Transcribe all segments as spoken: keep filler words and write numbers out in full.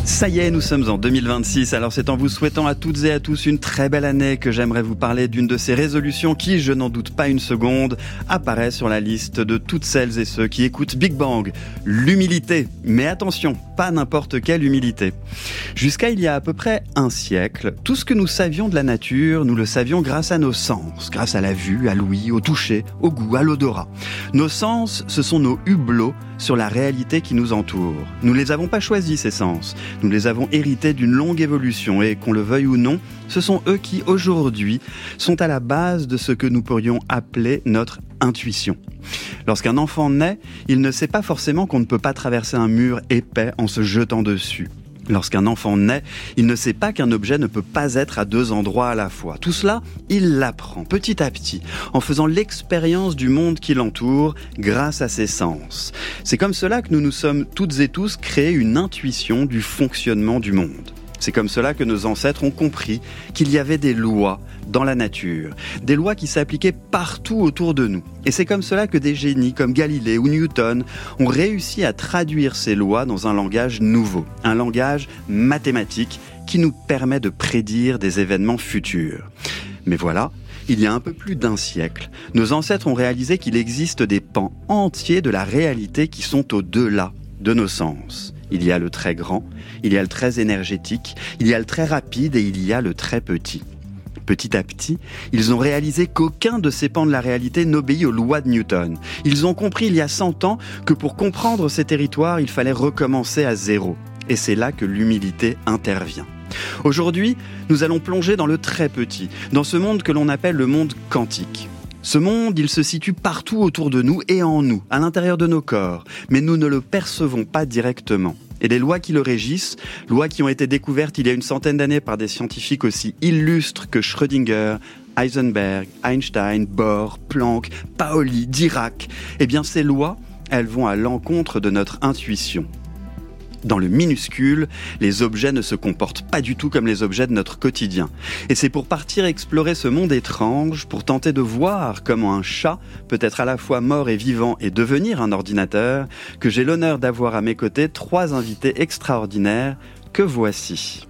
Ça y est, nous sommes en deux mille vingt-six, alors c'est en vous souhaitant à toutes et à tous une très belle année que j'aimerais vous parler d'une de ces résolutions qui, je n'en doute pas une seconde, apparaît sur la liste de toutes celles et ceux qui écoutent Big Bang. L'humilité. Mais attention, pas n'importe quelle humilité. Jusqu'à il y a à peu près un siècle, tout ce que nous savions de la nature, nous le savions grâce à nos sens, grâce à la vue, à l'ouïe, au toucher, au goût, à l'odorat. Nos sens, ce sont nos hublots sur la réalité qui nous entoure. Nous ne les avons pas choisis, ces sens. Nous les avons hérités d'une longue évolution et, qu'on le veuille ou non, ce sont eux qui, aujourd'hui, sont à la base de ce que nous pourrions appeler notre intuition. Lorsqu'un enfant naît, il ne sait pas forcément qu'on ne peut pas traverser un mur épais en se jetant dessus. Lorsqu'un enfant naît, il ne sait pas qu'un objet ne peut pas être à deux endroits à la fois. Tout cela, il l'apprend petit à petit, en faisant l'expérience du monde qui l'entoure grâce à ses sens. C'est comme cela que nous nous sommes toutes et tous créé une intuition du fonctionnement du monde. C'est comme cela que nos ancêtres ont compris qu'il y avait des lois dans la nature, des lois qui s'appliquaient partout autour de nous. Et c'est comme cela que des génies comme Galilée ou Newton ont réussi à traduire ces lois dans un langage nouveau, un langage mathématique qui nous permet de prédire des événements futurs. Mais voilà, il y a un peu plus d'un siècle, nos ancêtres ont réalisé qu'il existe des pans entiers de la réalité qui sont au-delà de nos sens. Il y a le très grand, il y a le très énergétique, il y a le très rapide et il y a le très petit. Petit à petit, ils ont réalisé qu'aucun de ces pans de la réalité n'obéit aux lois de Newton. Ils ont compris il y a cent ans que pour comprendre ces territoires, il fallait recommencer à zéro. Et c'est là que l'humilité intervient. Aujourd'hui, nous allons plonger dans le très petit, dans ce monde que l'on appelle le monde quantique. Ce monde, il se situe partout autour de nous et en nous, à l'intérieur de nos corps, mais nous ne le percevons pas directement. Et les lois qui le régissent, lois qui ont été découvertes il y a une centaine d'années par des scientifiques aussi illustres que Schrödinger, Heisenberg, Einstein, Bohr, Planck, Paoli, Dirac, eh bien ces lois, elles vont à l'encontre de notre intuition. Dans le minuscule, les objets ne se comportent pas du tout comme les objets de notre quotidien. Et c'est pour partir explorer ce monde étrange, pour tenter de voir comment un chat peut être à la fois mort et vivant et devenir un ordinateur, que j'ai l'honneur d'avoir à mes côtés trois invités extraordinaires que voici.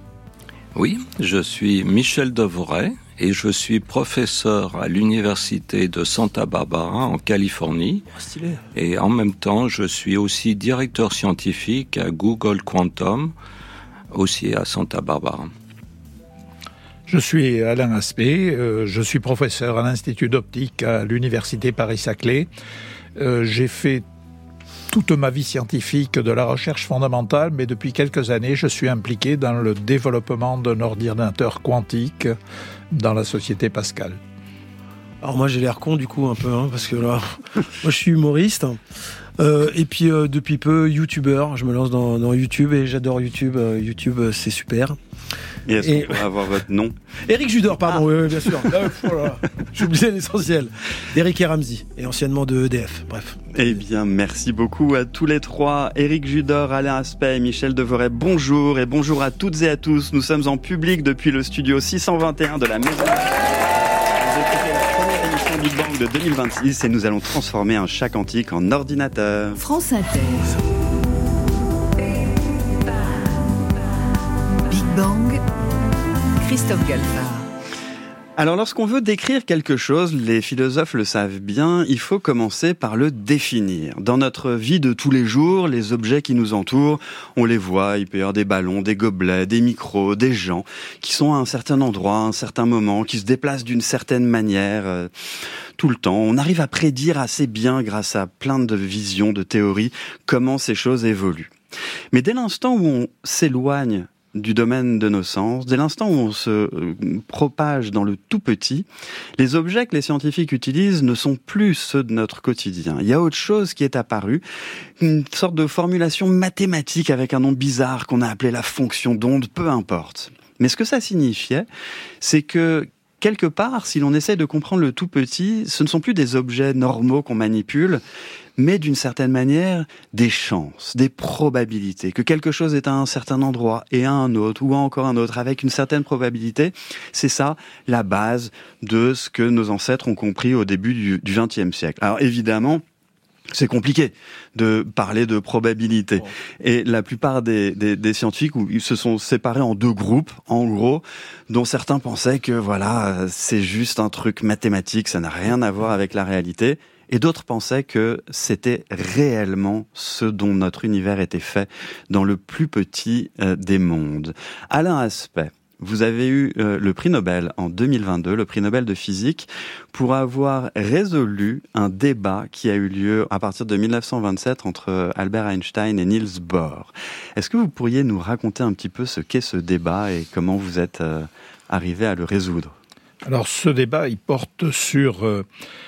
Oui, je suis Michel Devoret et je suis professeur à l'université de Santa Barbara en Californie. Oh, stylé. Et en même temps, je suis aussi directeur scientifique à Google Quantum, aussi à Santa Barbara. Je suis Alain Aspect, euh, je suis professeur à l'Institut d'optique à l'université Paris-Saclay. Euh, j'ai fait toute ma vie scientifique de la recherche fondamentale, mais depuis quelques années, je suis impliqué dans le développement d'un ordinateur quantique dans la société Pascal. Alors moi j'ai l'air con du coup un peu, hein, parce que là, moi je suis humoriste, euh, et puis euh, depuis peu youtubeur, je me lance dans, dans YouTube et j'adore YouTube, euh, YouTube euh, c'est super. Et est-ce et... qu'on peut avoir votre nom ? Éric Judor, pardon, ah. oui, oui, bien sûr. Là, oh là, j'ai oublié l'essentiel. Éric et Ramsey, et anciennement de E D F, bref. Eh bien, merci beaucoup à tous les trois. Éric Judor, Alain Aspect et Michel Devoret, bonjour et bonjour à toutes et à tous. Nous sommes en public depuis le studio six cent vingt et un de la Maison. Vous écoutez la première émission Big Bang de deux mille vingt-six et nous allons transformer un chat quantique en ordinateur. France Inter. Big Bang, Christophe Galfard. Alors lorsqu'on veut décrire quelque chose, les philosophes le savent bien, il faut commencer par le définir. Dans notre vie de tous les jours, les objets qui nous entourent, on les voit, il peut y avoir des ballons, des gobelets, des micros, des gens qui sont à un certain endroit, à un certain moment, qui se déplacent d'une certaine manière euh, tout le temps. On arrive à prédire assez bien, grâce à plein de visions, de théories, comment ces choses évoluent. Mais dès l'instant où on s'éloigne du domaine de nos sens, dès l'instant où on se propage dans le tout petit, les objets que les scientifiques utilisent ne sont plus ceux de notre quotidien. Il y a autre chose qui est apparu, une sorte de formulation mathématique avec un nom bizarre qu'on a appelé la fonction d'onde, peu importe. Mais ce que ça signifiait, c'est que quelque part, si l'on essaie de comprendre le tout petit, ce ne sont plus des objets normaux qu'on manipule, mais d'une certaine manière, des chances, des probabilités. Que quelque chose est à un certain endroit et à un autre, ou à encore un autre, avec une certaine probabilité, c'est ça la base de ce que nos ancêtres ont compris au début du vingtième siècle. Alors évidemment, c'est compliqué de parler de probabilité. Bon. Et la plupart des, des, des scientifiques où ils se sont séparés en deux groupes, en gros, dont certains pensaient que voilà, c'est juste un truc mathématique, ça n'a rien à voir avec la réalité. Et d'autres pensaient que c'était réellement ce dont notre univers était fait dans le plus petit euh, des mondes. Alain Aspect, vous avez eu euh, le prix Nobel en deux mille vingt-deux, le prix Nobel de physique, pour avoir résolu un débat qui a eu lieu à partir de mille neuf cent vingt-sept entre Albert Einstein et Niels Bohr. Est-ce que vous pourriez nous raconter un petit peu ce qu'est ce débat et comment vous êtes euh, arrivé à le résoudre ? Alors ce débat, il porte sur euh,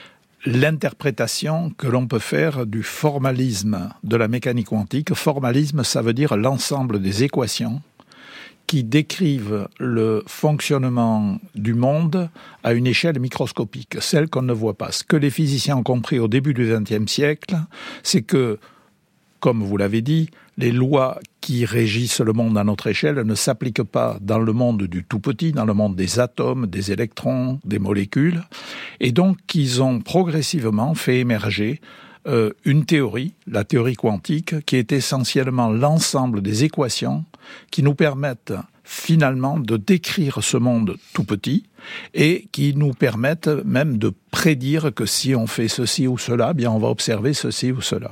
l'interprétation que l'on peut faire du formalisme de la mécanique quantique. Formalisme, ça veut dire l'ensemble des équations qui décrivent le fonctionnement du monde à une échelle microscopique, celle qu'on ne voit pas. Ce que les physiciens ont compris au début du vingtième siècle, c'est que, comme vous l'avez dit, les lois qui régissent le monde à notre échelle ne s'appliquent pas dans le monde du tout petit, dans le monde des atomes, des électrons, des molécules. Et donc, ils ont progressivement fait émerger euh, une théorie, la théorie quantique, qui est essentiellement l'ensemble des équations qui nous permettent finalement de décrire ce monde tout petit et qui nous permettent même de prédire que si on fait ceci ou cela, eh bien on va observer ceci ou cela.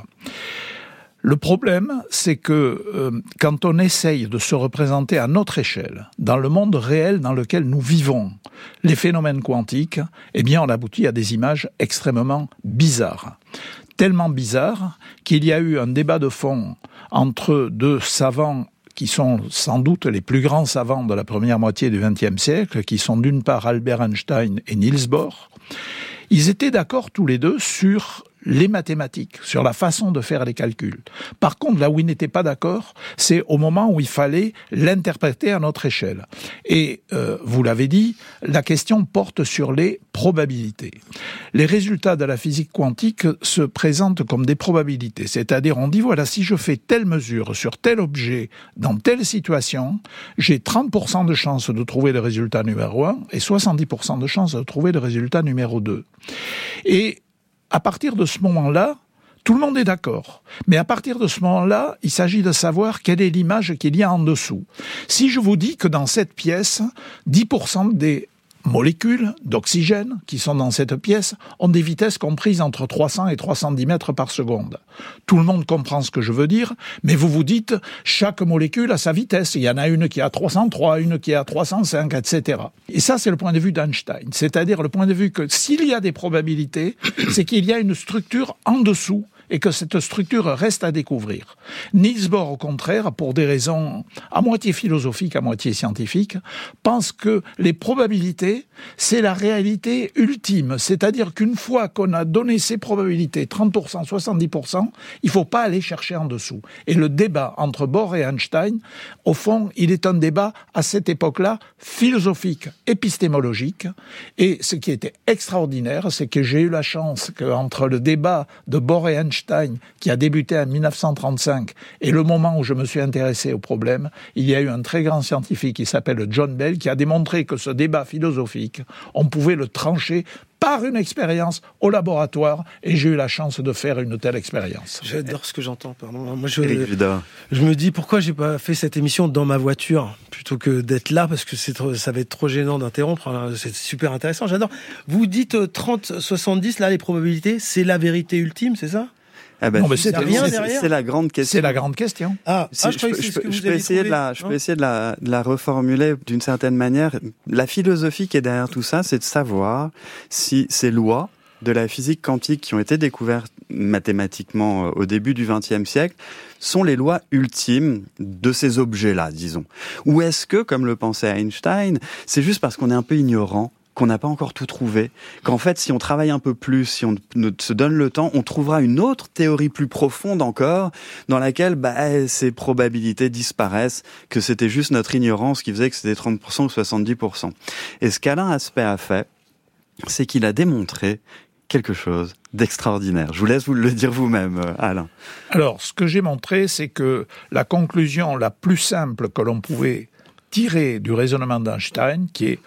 Le problème, c'est que euh, quand on essaye de se représenter à notre échelle, dans le monde réel dans lequel nous vivons, les phénomènes quantiques, eh bien on aboutit à des images extrêmement bizarres. Tellement bizarres qu'il y a eu un débat de fond entre deux savants qui sont sans doute les plus grands savants de la première moitié du vingtième siècle, qui sont d'une part Albert Einstein et Niels Bohr. Ils étaient d'accord tous les deux sur les mathématiques, sur la façon de faire les calculs. Par contre, là où ils n'étaient pas d'accord, c'est au moment où il fallait l'interpréter à notre échelle. Et euh, vous l'avez dit, la question porte sur les probabilités. Les résultats de la physique quantique se présentent comme des probabilités, c'est-à-dire on dit voilà, si je fais telle mesure sur tel objet dans telle situation, j'ai trente pour cent de chances de trouver le résultat numéro un et soixante-dix pour cent de chances de trouver le résultat numéro deux. Et à partir de ce moment-là, tout le monde est d'accord. Mais à partir de ce moment-là, il s'agit de savoir quelle est l'image qu'il y a en dessous. Si je vous dis que dans cette pièce, dix pour cent des molécules d'oxygène qui sont dans cette pièce ont des vitesses comprises entre trois cents et trois cent dix mètres par seconde. Tout le monde comprend ce que je veux dire, mais vous vous dites, chaque molécule a sa vitesse. Il y en a une qui est à trois cent trois, une qui est à trois cent cinq, et cetera. Et ça, c'est le point de vue d'Einstein. C'est-à-dire le point de vue que s'il y a des probabilités, c'est qu'il y a une structure en dessous et que cette structure reste à découvrir. Niels Bohr, au contraire, pour des raisons à moitié philosophiques, à moitié scientifiques, pense que les probabilités, c'est la réalité ultime. C'est-à-dire qu'une fois qu'on a donné ces probabilités, trente pour cent, soixante-dix pour cent, il ne faut pas aller chercher en dessous. Et le débat entre Bohr et Einstein, au fond, il est un débat à cette époque-là philosophique, épistémologique. Et ce qui était extraordinaire, c'est que j'ai eu la chance qu'entre le débat de Bohr et Einstein, qui a débuté en mille neuf cent trente-cinq, et le moment où je me suis intéressé au problème, il y a eu un très grand scientifique qui s'appelle John Bell, qui a démontré que ce débat philosophique, on pouvait le trancher par une expérience au laboratoire, et j'ai eu la chance de faire une telle expérience. J'adore ce que j'entends, pardon. Moi, je, Évidemment. je me dis pourquoi j'ai pas fait cette émission dans ma voiture plutôt que d'être là, parce que c'est trop, ça va être trop gênant d'interrompre. C'est super intéressant, j'adore. Vous dites trente soixante-dix, là, les probabilités, c'est la vérité ultime, c'est ça ? Ah ben, non, mais c'est, rien c'est, derrière. c'est la grande question. C'est la grande question. Ah, Si, ah je, je, peux, que je, ce peux, que je vous peux avez essayer trouvé, de la, je hein peux essayer de la, de la reformuler d'une certaine manière. La philosophie qui est derrière tout ça, c'est de savoir si ces lois de la physique quantique qui ont été découvertes mathématiquement au début du vingtième siècle sont les lois ultimes de ces objets-là, disons. Ou est-ce que, comme le pensait Einstein, c'est juste parce qu'on est un peu ignorant qu'on n'a pas encore tout trouvé, qu'en fait, si on travaille un peu plus, si on se donne le temps, on trouvera une autre théorie plus profonde encore, dans laquelle bah, ces probabilités disparaissent, que c'était juste notre ignorance qui faisait que c'était trente pour cent ou soixante-dix pour cent. Et ce qu'Alain Aspect a fait, c'est qu'il a démontré quelque chose d'extraordinaire. Je vous laisse vous le dire vous-même, Alain. Alors, ce que j'ai montré, c'est que la conclusion la plus simple que l'on pouvait tirer du raisonnement d'Einstein, qui est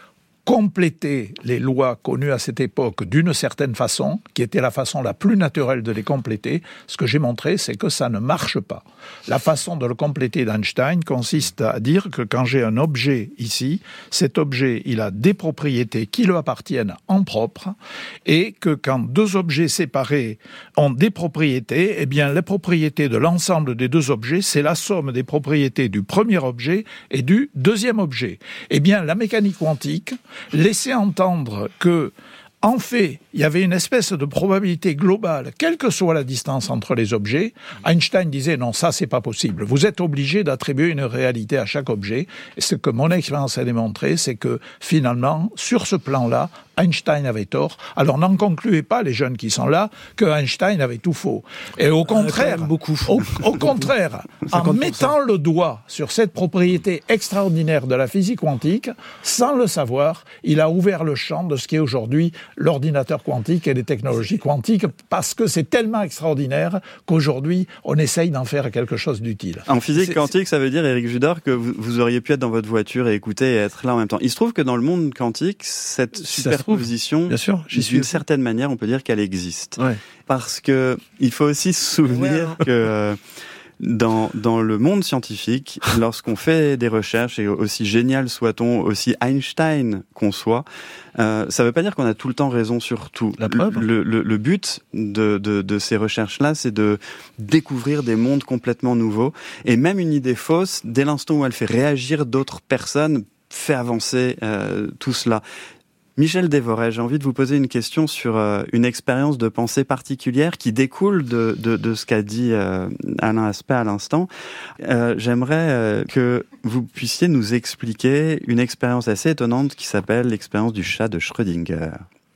compléter les lois connues à cette époque d'une certaine façon, qui était la façon la plus naturelle de les compléter. Ce que j'ai montré, c'est que ça ne marche pas. La façon de le compléter d'Einstein consiste à dire que quand j'ai un objet ici, cet objet, il a des propriétés qui lui appartiennent en propre, et que quand deux objets séparés ont des propriétés, eh bien, les propriétés de l'ensemble des deux objets, c'est la somme des propriétés du premier objet et du deuxième objet. Eh bien, la mécanique quantique laissait entendre que, en fait, il y avait une espèce de probabilité globale, quelle que soit la distance entre les objets. Einstein disait non, ça c'est pas possible. Vous êtes obligé d'attribuer une réalité à chaque objet. Et ce que mon expérience a démontré, c'est que finalement, sur ce plan-là, Einstein avait tort. Alors n'en concluez pas, les jeunes qui sont là, que Einstein avait tout faux. Et au contraire, euh, beaucoup. Au, au contraire, en mettant le doigt sur cette propriété extraordinaire de la physique quantique, sans le savoir, il a ouvert le champ de ce qui est aujourd'hui l'ordinateur quantique et les technologies quantiques, parce que c'est tellement extraordinaire qu'aujourd'hui, on essaye d'en faire quelque chose d'utile. En physique c'est, quantique, ça veut dire, Éric Judor, que vous, vous auriez pu être dans votre voiture et écouter et être là en même temps. Il se trouve que dans le monde quantique, cette superposition, bien sûr, j'y suis d'une certaine manière, on peut dire qu'elle existe. Ouais. Parce que il faut aussi se souvenir ouais, hein. que euh, dans, dans le monde scientifique, lorsqu'on fait des recherches, et aussi génial soit-on, aussi Einstein qu'on soit, euh, ça ne veut pas dire qu'on a tout le temps raison sur tout. La preuve. Le, le, le but de, de, de ces recherches-là, c'est de découvrir des mondes complètement nouveaux. Et même une idée fausse, dès l'instant où elle fait réagir d'autres personnes, fait avancer euh, tout cela. Michel Dévoret, j'ai envie de vous poser une question sur euh, une expérience de pensée particulière qui découle de, de, de ce qu'a dit euh, Alain Aspect à l'instant. Euh, j'aimerais euh, que vous puissiez nous expliquer une expérience assez étonnante qui s'appelle l'expérience du chat de Schrödinger.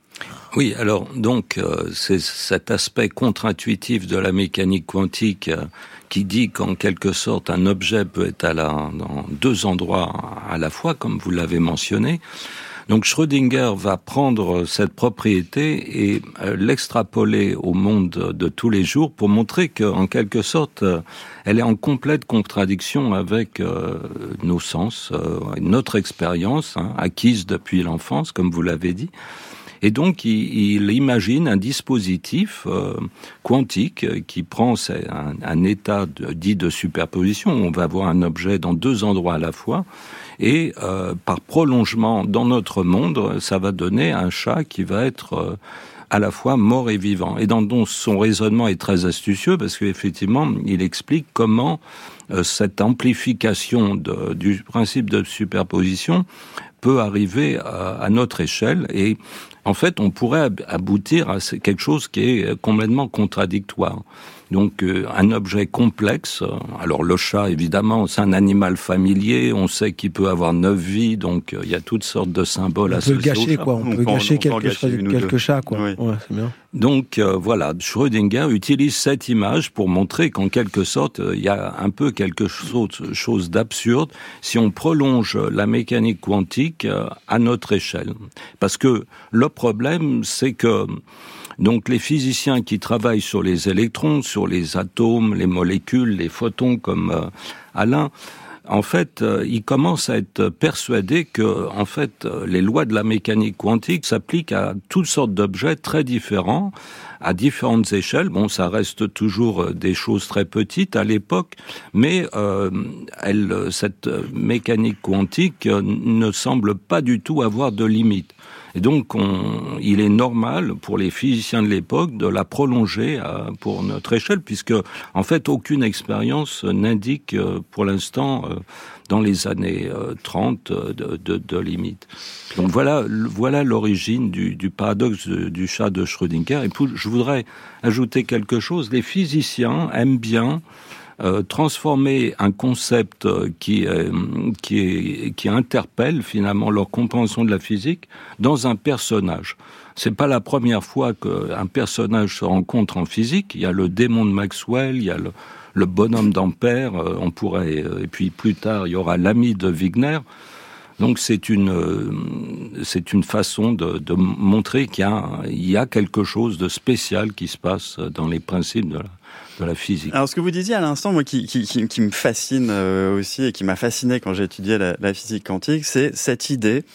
Oui, alors donc euh, c'est cet aspect contre-intuitif de la mécanique quantique euh, qui dit qu'en quelque sorte un objet peut être à la, dans deux endroits à la fois, comme vous l'avez mentionné. Donc Schrödinger va prendre cette propriété et euh, l'extrapoler au monde de, de tous les jours pour montrer qu'en quelque sorte, euh, elle est en complète contradiction avec euh, nos sens, euh, notre expérience hein, acquise depuis l'enfance, comme vous l'avez dit. Et donc, il, il imagine un dispositif euh, quantique qui prend un, un état de, dit de superposition. On va avoir un objet dans deux endroits à la fois. Et euh, par prolongement dans notre monde, ça va donner un chat qui va être euh, à la fois mort et vivant. Et dans dont son raisonnement est très astucieux parce qu'effectivement, il explique comment euh, cette amplification de, du principe de superposition peut arriver à, à notre échelle. Et en fait, on pourrait aboutir à quelque chose qui est complètement contradictoire. Donc, euh, un objet complexe. Alors, le chat, évidemment, c'est un animal familier. On sait qu'il peut avoir neuf vies. Donc, il euh, y a toutes sortes de symboles associés. On peut gâcher, quoi. On, on peut gâcher on quelques, gâcher quelques chats, quoi. Oui. Ouais, c'est bien. Donc, euh, voilà. Schrödinger utilise cette image pour montrer qu'en quelque sorte, il y a un peu quelque chose, chose d'absurde si on prolonge la mécanique quantique euh, à notre échelle. Parce que le problème, c'est que donc les physiciens qui travaillent sur les électrons, sur les atomes, les molécules, les photons comme euh, Alain, en fait, euh, ils commencent à être persuadés que, en fait, euh, les lois de la mécanique quantique s'appliquent à toutes sortes d'objets très différents, à différentes échelles. Bon, ça reste toujours des choses très petites à l'époque, mais euh, elle, cette mécanique quantique ne semble pas du tout avoir de limite. Et donc, on, il est normal pour les physiciens de l'époque de la prolonger à, pour notre échelle, puisque, en fait, aucune expérience n'indique, pour l'instant, dans les années trente, de, de, de limite. Donc, voilà, voilà l'origine du, du paradoxe du chat de Schrödinger. Et puis, je voudrais ajouter quelque chose. Les physiciens aiment bien Euh, transformer un concept qui, euh, qui, est, qui interpelle finalement leur compréhension de la physique dans un personnage. C'est pas la première fois qu'un personnage se rencontre en physique. Il y a le démon de Maxwell, il y a le, le bonhomme d'Ampère, euh, on pourrait, euh, et puis plus tard il y aura l'ami de Wigner. Donc c'est une euh, c'est une façon de, de montrer qu'il y a, il y a quelque chose de spécial qui se passe dans les principes de la de la physique. Alors ce que vous disiez à l'instant, moi qui, qui, qui, qui me fascine euh, aussi et qui m'a fasciné quand j'ai étudié la, la physique quantique, c'est cette idée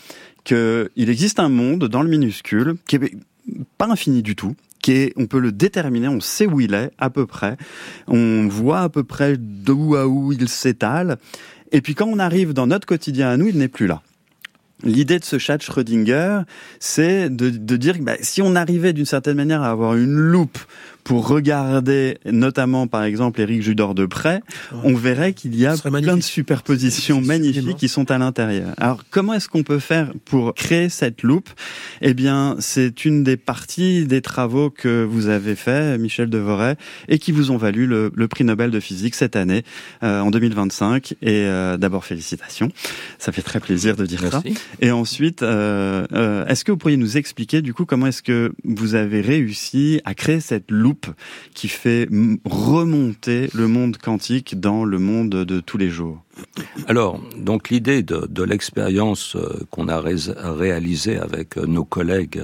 qu'il existe un monde dans le minuscule qui est pas infini du tout, qui est, on peut le déterminer, on sait où il est à peu près, on voit à peu près d'où à où il s'étale, et puis quand on arrive dans notre quotidien à nous, il n'est plus là. L'idée de ce chat de Schrödinger, c'est de, de dire que bah, si on arrivait d'une certaine manière à avoir une loupe pour regarder, notamment par exemple Éric Judor de près, ouais. on verrait qu'il y a plein magnifique. de superpositions magnifiques qui sont à l'intérieur. Alors comment est-ce qu'on peut faire pour créer cette loupe ? Eh bien, c'est une des parties des travaux que vous avez fait, Michel Devoret, et qui vous ont valu le, le prix Nobel de physique cette année, euh, en deux mille vingt-cinq. Et euh, d'abord félicitations, ça fait très plaisir de dire Merci. ça. Et ensuite, euh, euh, est-ce que vous pourriez nous expliquer du coup comment est-ce que vous avez réussi à créer cette loupe qui fait remonter le monde quantique dans le monde de tous les jours? Alors, donc l'idée de, de l'expérience qu'on a ré- réalisée avec nos collègues,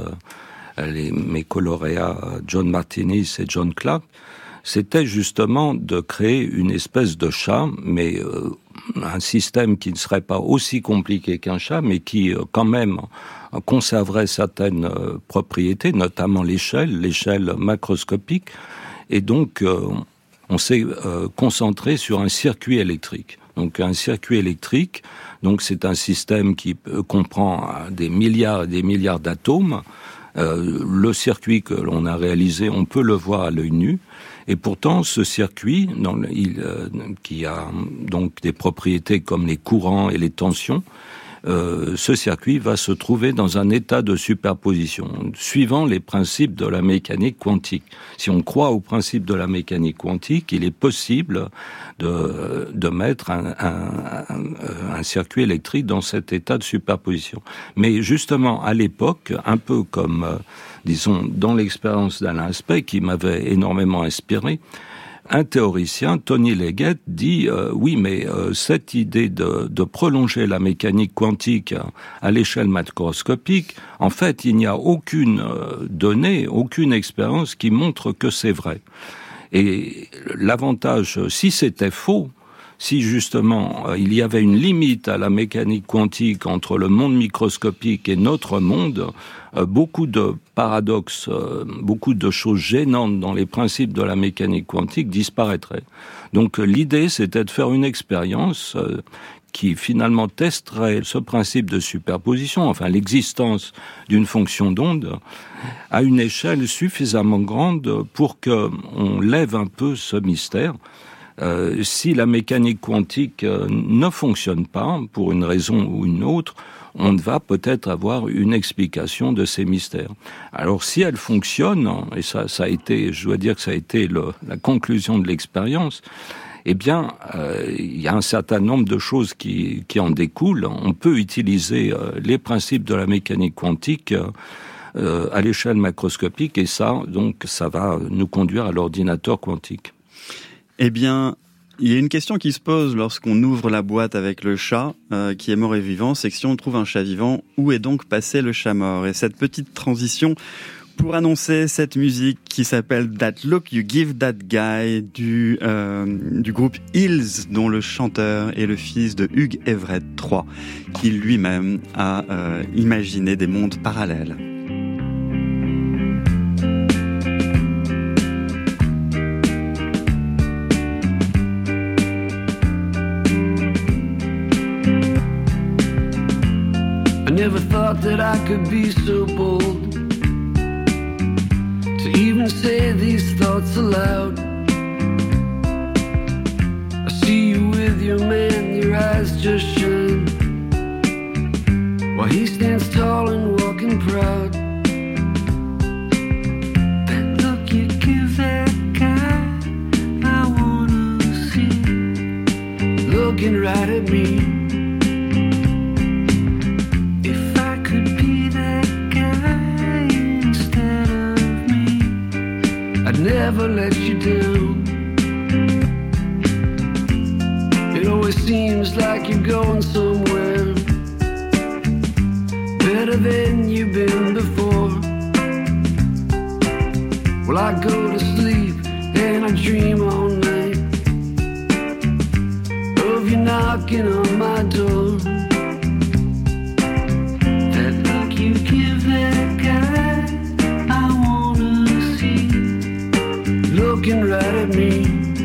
les, mes colauréats John Martinis et John Clark, c'était justement de créer une espèce de chat, mais euh, un système qui ne serait pas aussi compliqué qu'un chat, mais qui euh, quand même conserverait certaines euh, propriétés, notamment l'échelle, l'échelle macroscopique, et donc euh, on s'est euh, concentré sur un circuit électrique. Donc un circuit électrique, donc c'est un système qui euh, comprend des milliards et des milliards d'atomes. Euh, le circuit que l'on a réalisé, on peut le voir à l'œil nu. Et pourtant, ce circuit, dans le, il, euh, qui a donc des propriétés comme les courants et les tensions, euh, ce circuit va se trouver dans un état de superposition, suivant les principes de la mécanique quantique. Si on croit aux principes de la mécanique quantique, il est possible de, de mettre un, un, un, un circuit électrique dans cet état de superposition. Mais justement, à l'époque, un peu comme... Euh, disons, dans l'expérience d'Alain Aspect, qui m'avait énormément inspiré, un théoricien, Tony Leggett, dit euh, oui, mais euh, cette idée de, de prolonger la mécanique quantique à, à l'échelle macroscopique, en fait, il n'y a aucune euh, donnée, aucune expérience qui montre que c'est vrai. Et l'avantage, si c'était faux, si justement euh, il y avait une limite à la mécanique quantique entre le monde microscopique et notre monde, euh, beaucoup de paradoxes, euh, beaucoup de choses gênantes dans les principes de la mécanique quantique disparaîtraient. Donc euh, l'idée, c'était de faire une expérience euh, qui finalement testerait ce principe de superposition, enfin l'existence d'une fonction d'onde, à une échelle suffisamment grande pour qu'on lève un peu ce mystère. Euh, si la mécanique quantique euh, ne fonctionne pas, pour une raison ou une autre, on va peut-être avoir une explication de ces mystères. Alors si elle fonctionne, et ça, ça a été, je dois dire que ça a été le, la conclusion de l'expérience, eh bien, euh, il y a un certain nombre de choses qui, qui en découlent. On peut utiliser euh, les principes de la mécanique quantique euh, à l'échelle macroscopique, et ça, donc, ça va nous conduire à l'ordinateur quantique. Eh bien, il y a une question qui se pose lorsqu'on ouvre la boîte avec le chat euh, qui est mort et vivant, c'est que si on trouve un chat vivant, où est donc passé le chat mort ? Et cette petite transition pour annoncer cette musique qui s'appelle That Look You Give That Guy du, euh, du groupe Hills, dont le chanteur est le fils de Hugh Everett trois, qui lui-même a euh, imaginé des mondes parallèles. I never thought that I could be so bold to even say these thoughts aloud. I see you with your man, your eyes just shine, while he stands tall and walking proud. That look you give that guy, I wanna see, looking right at me. Never let you down. It always seems like you're going somewhere better than you've been before. Well, I go to sleep and I dream all night of you knocking on my door. That looking right at me.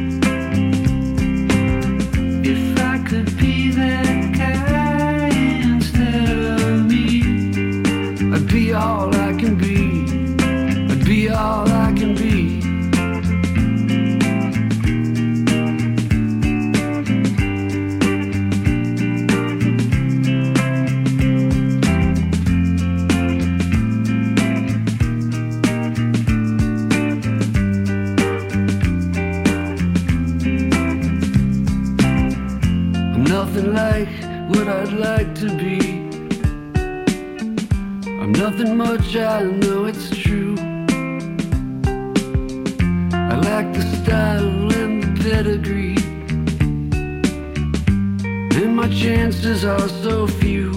If I could be that guy instead of me, I'd be all I can be. I'd be all I can be. Nothing like what I'd like to be. I'm nothing much, I know it's true. I lack the style and the pedigree, and my chances are so few.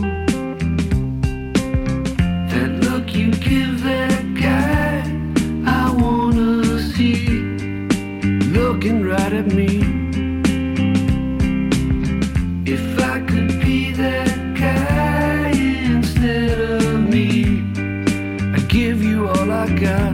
That look you give that guy I wanna see, looking right at me. If I could be that guy instead of me, I'd give you all I got.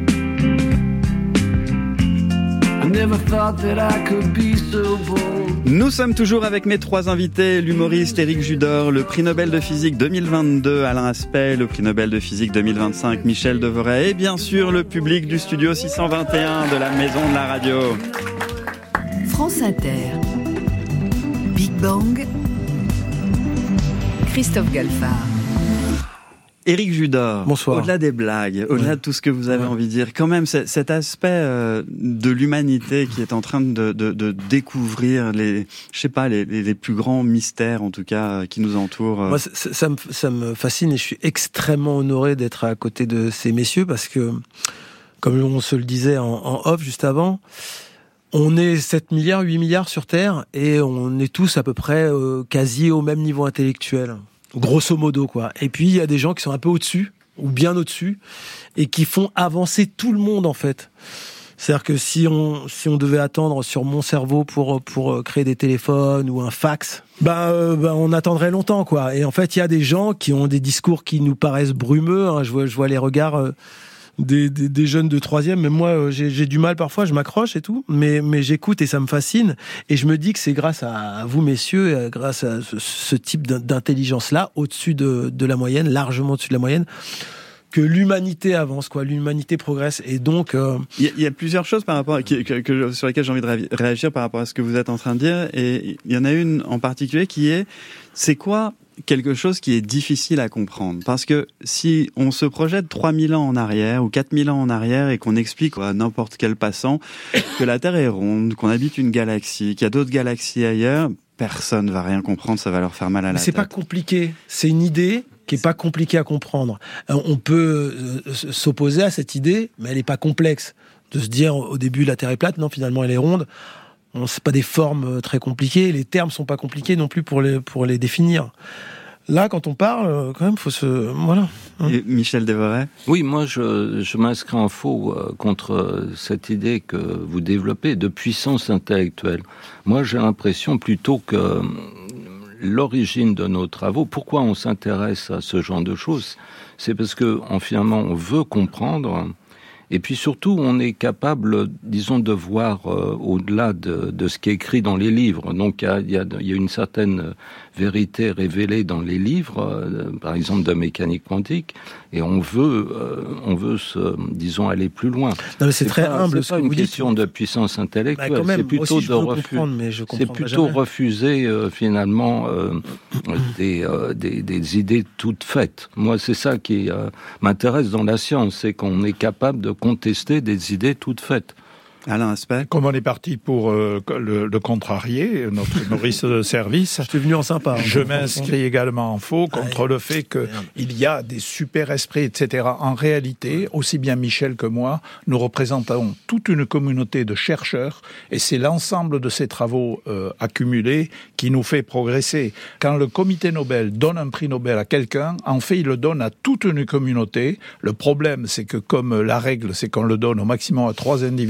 I never thought that I could be so bold. Nous sommes toujours avec mes trois invités, l'humoriste Éric Judor, le prix Nobel de physique deux mille vingt-deux Alain Aspect, le prix Nobel de physique deux mille vingt-cinq Michel Devoret et bien sûr le public du studio six cent vingt et un de la Maison de la Radio. France Inter. Big Bang. Christophe Galfard. Éric Judor, bonsoir. Au-delà des blagues, au-delà ouais. de tout ce que vous avez ouais. envie de dire, quand même cet aspect euh, de l'humanité qui est en train de, de, de découvrir les, je sais pas, les, les, les plus grands mystères en tout cas qui nous entourent. Moi, ça, ça, me, ça me fascine et je suis extrêmement honoré d'être à côté de ces messieurs parce que, comme on se le disait en, en off juste avant, on est sept milliards, huit milliards sur Terre et on est tous à peu près euh, quasi au même niveau intellectuel. Grosso modo, quoi. Et puis, il y a des gens qui sont un peu au-dessus, ou bien au-dessus, et qui font avancer tout le monde, en fait. C'est-à-dire que si on, si on devait attendre sur mon cerveau pour, pour créer des téléphones ou un fax, ben, euh, ben, on attendrait longtemps, quoi. Et en fait, il y a des gens qui ont des discours qui nous paraissent brumeux, hein. Je vois, je vois les regards, euh, Des, des, des jeunes de troisième, même moi j'ai, j'ai du mal parfois, je m'accroche et tout, mais, mais j'écoute et ça me fascine, et je me dis que c'est grâce à vous messieurs, grâce à ce, ce type d'intelligence-là, au-dessus de, de la moyenne, largement au-dessus de la moyenne, que l'humanité avance, quoi, l'humanité progresse, et donc... Euh... Il, y a, il y a plusieurs choses par rapport à, que, que, que, sur lesquelles j'ai envie de réagir par rapport à ce que vous êtes en train de dire, et il y en a une en particulier qui est, c'est quoi quelque chose qui est difficile à comprendre. Parce que si on se projette trois mille ans en arrière ou quatre mille ans en arrière et qu'on explique à n'importe quel passant que la Terre est ronde, qu'on habite une galaxie, qu'il y a d'autres galaxies ailleurs, personne va rien comprendre, ça va leur faire mal à la Mais c'est tête. C'est pas compliqué, c'est une idée qui est pas compliquée à comprendre. On peut s'opposer à cette idée, mais elle est pas complexe. De se dire au début la Terre est plate, non, finalement elle est ronde. On, c'est pas des formes très compliquées, les termes sont pas compliqués non plus pour les, pour les définir. Là, quand on parle, quand même, faut se... Voilà. Et Michel Devoret ? Oui, moi, je, je m'inscris en faux euh, contre cette idée que vous développez de puissance intellectuelle. Moi, j'ai l'impression plutôt que l'origine de nos travaux, pourquoi on s'intéresse à ce genre de choses, c'est parce que, en, finalement, on veut comprendre... Et puis surtout, on est capable, disons, de voir euh, au-delà de, de ce qui est écrit dans les livres. Donc, il y a, y, a, y a une certaine vérité révélée dans les livres, euh, par exemple de mécanique quantique, et on veut, euh, on veut, se, disons, aller plus loin. Non, mais c'est, c'est très pas, humble. C'est pas une question dites. de puissance intellectuelle. Bah, même, c'est plutôt de refu- c'est plutôt jamais. refuser euh, finalement euh, des, euh, des, des idées toutes faites. Moi, c'est ça qui euh, m'intéresse dans la science, c'est qu'on est capable de contester des idées toutes faites. Alain Aspect. Comme on est parti pour euh, le, le contrarier, notre humoriste de service, je suis venu en sympa. Je m'inscris également en faux contre ah, le fait qu'il y a des super esprits, et cetera. En réalité, aussi bien Michel que moi, nous représentons toute une communauté de chercheurs et c'est l'ensemble de ces travaux euh, accumulés qui nous fait progresser. Quand le comité Nobel donne un prix Nobel à quelqu'un, en fait, il le donne à toute une communauté. Le problème, c'est que comme la règle, c'est qu'on le donne au maximum à trois individus et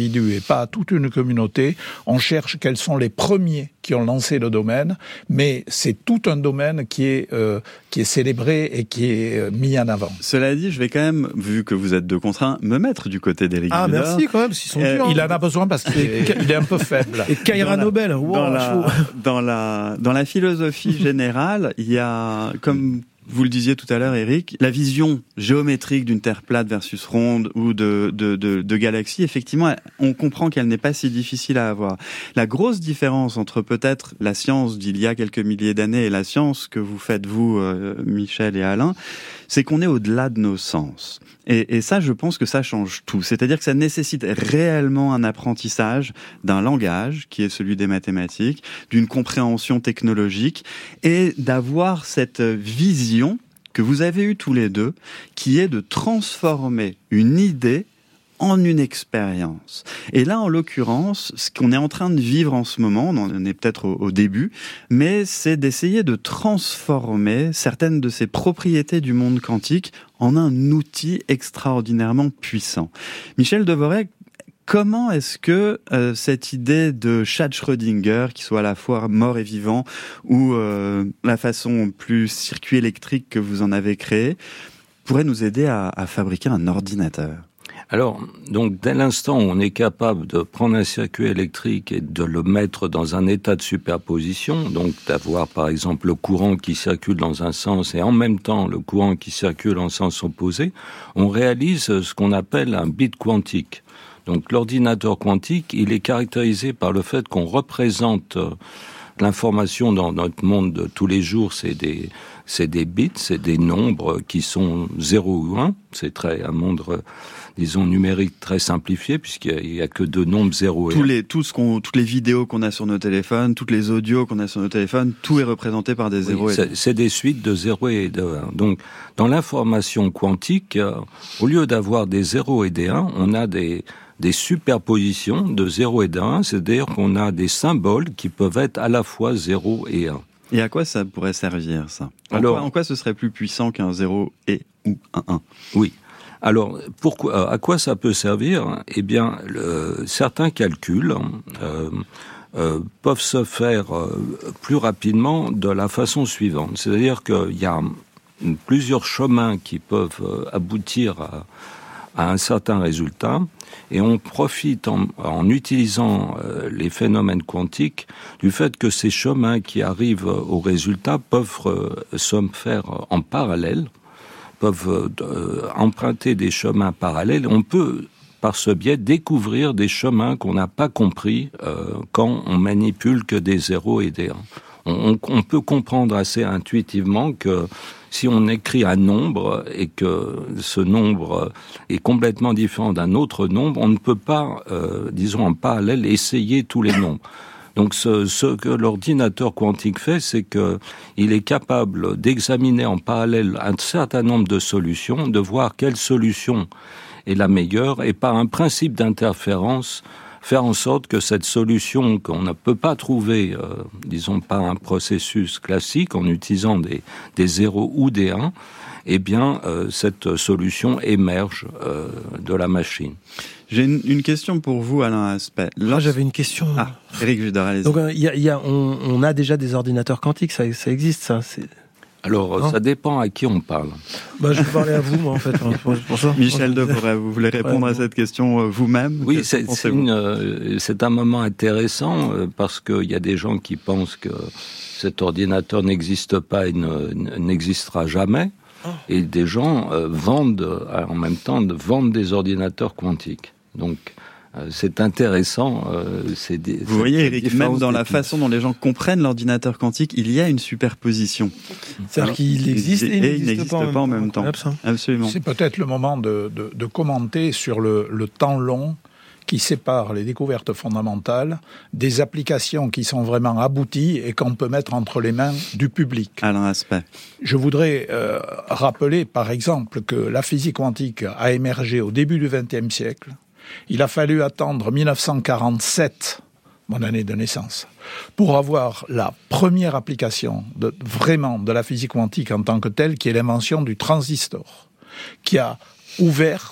pas à toute une communauté. On cherche quels sont les premiers qui ont lancé le domaine, mais c'est tout un domaine qui est, euh, qui est célébré et qui est euh, mis en avant. Cela dit, je vais quand même, vu que vous êtes deux contre un, me mettre du côté d'Éric Ah, Judor. merci quand même, s'ils sont Euh, durs. Il en a besoin parce qu'il est, il est un peu faible. Et Kaira Nobel, wow, dans, la, chaud. dans, la, dans la philosophie générale, il y a, comme vous le disiez tout à l'heure, Éric, la vision géométrique d'une Terre plate versus ronde ou de, de, de, de galaxies, effectivement, on comprend qu'elle n'est pas si difficile à avoir. La grosse différence entre peut-être la science d'il y a quelques milliers d'années et la science que vous faites, vous, euh, Michel et Alain, c'est qu'on est au-delà de nos sens. Et, et ça, je pense que ça change tout. C'est-à-dire que ça nécessite réellement un apprentissage d'un langage, qui est celui des mathématiques, d'une compréhension technologique, et d'avoir cette vision que vous avez eue tous les deux, qui est de transformer une idée en une expérience. Et là, en l'occurrence, ce qu'on est en train de vivre en ce moment, on en est peut-être au, au début, mais c'est d'essayer de transformer certaines de ces propriétés du monde quantique en un outil extraordinairement puissant. Michel Devoret, comment est-ce que euh, cette idée de chat Schrödinger, qui soit à la fois mort et vivant, ou euh, la façon plus circuit électrique que vous en avez créé, pourrait nous aider à, à fabriquer un ordinateur ? Alors, donc, dès l'instant où on est capable de prendre un circuit électrique et de le mettre dans un état de superposition, donc d'avoir, par exemple, le courant qui circule dans un sens et en même temps le courant qui circule en sens opposé, on réalise ce qu'on appelle un bit quantique. Donc, l'ordinateur quantique, il est caractérisé par le fait qu'on représente l'information dans notre monde de tous les jours, c'est des, c'est des bits, c'est des nombres qui sont zéro ou un. C'est très, un monde, disons, numérique très simplifié, puisqu'il n'y a, a que deux nombres zéro et Tous un. les, tout ce qu'on, toutes les vidéos qu'on a sur nos téléphones, toutes les audios qu'on a sur nos téléphones, tout est représenté par des zéros Oui, et c'est, c'est des suites de zéro et de un. Donc, dans l'information quantique, euh, au lieu d'avoir des zéros et des un, on a des, des superpositions de zéro et d'un, c'est-à-dire qu'on a des symboles qui peuvent être à la fois zéro et un. Et à quoi ça pourrait servir, ça ? En, Alors, quoi, en quoi ce serait plus puissant qu'un zéro et ou un un ? Oui. Alors, pourquoi, à quoi ça peut servir ? Eh bien, le, certains calculs euh, euh, peuvent se faire euh, plus rapidement de la façon suivante. C'est-à-dire qu'il y a plusieurs chemins qui peuvent euh, aboutir à, à un certain résultat, et on profite en, en utilisant euh, les phénomènes quantiques du fait que ces chemins qui arrivent au résultat peuvent euh, se faire en parallèle, peuvent euh, emprunter des chemins parallèles. On peut, par ce biais, découvrir des chemins qu'on n'a pas compris euh, quand on manipule que des zéros et des un. On, on peut comprendre assez intuitivement que si on écrit un nombre et que ce nombre est complètement différent d'un autre nombre, on ne peut pas, euh, disons en parallèle, essayer tous les nombres. Donc ce, ce que l'ordinateur quantique fait, c'est que il est capable d'examiner en parallèle un certain nombre de solutions, de voir quelle solution est la meilleure, et par un principe d'interférence, faire en sorte que cette solution qu'on ne peut pas trouver, euh, disons par un processus classique, en utilisant des, des zéros ou des uns, eh bien, euh, cette solution émerge euh, de la machine. J'ai une, une question pour vous, Alain Aspect. Moi, j'avais une question. Ah, Éric Judor, allez-y. Donc, il y a, y a, on, on a déjà des ordinateurs quantiques, ça, ça existe, ça. C'est... Alors, non, ça dépend à qui on parle. Bah, je vais parler à vous, moi, en fait. Pour, pour ça. Michel Devoret, vous voulez répondre ouais, à cette question euh, vous-même ? Oui, c'est, c'est, une, euh, c'est un moment intéressant euh, parce qu'il y a des gens qui pensent que cet ordinateur n'existe pas et ne, n'existera jamais. Oh. Et des gens euh, vendent, euh, en même temps, vendent des ordinateurs quantiques. Donc, euh, c'est intéressant. Euh, c'est des, Vous voyez, Éric, même dans la façon dont les gens comprennent l'ordinateur quantique, il y a une superposition. C'est-à-dire Alors, qu'il existe et, et il n'existe pas, pas en même temps. En même temps. Absolument. C'est peut-être le moment de, de, de commenter sur le, le temps long qui sépare les découvertes fondamentales des applications qui sont vraiment abouties et qu'on peut mettre entre les mains du public. Alain Aspect. Je voudrais euh, rappeler, par exemple, que la physique quantique a émergé au début du vingtième siècle. Il a fallu attendre dix-neuf cent quarante-sept, mon année de naissance, pour avoir la première application de, vraiment de la physique quantique en tant que telle, qui est l'invention du transistor, qui a ouvert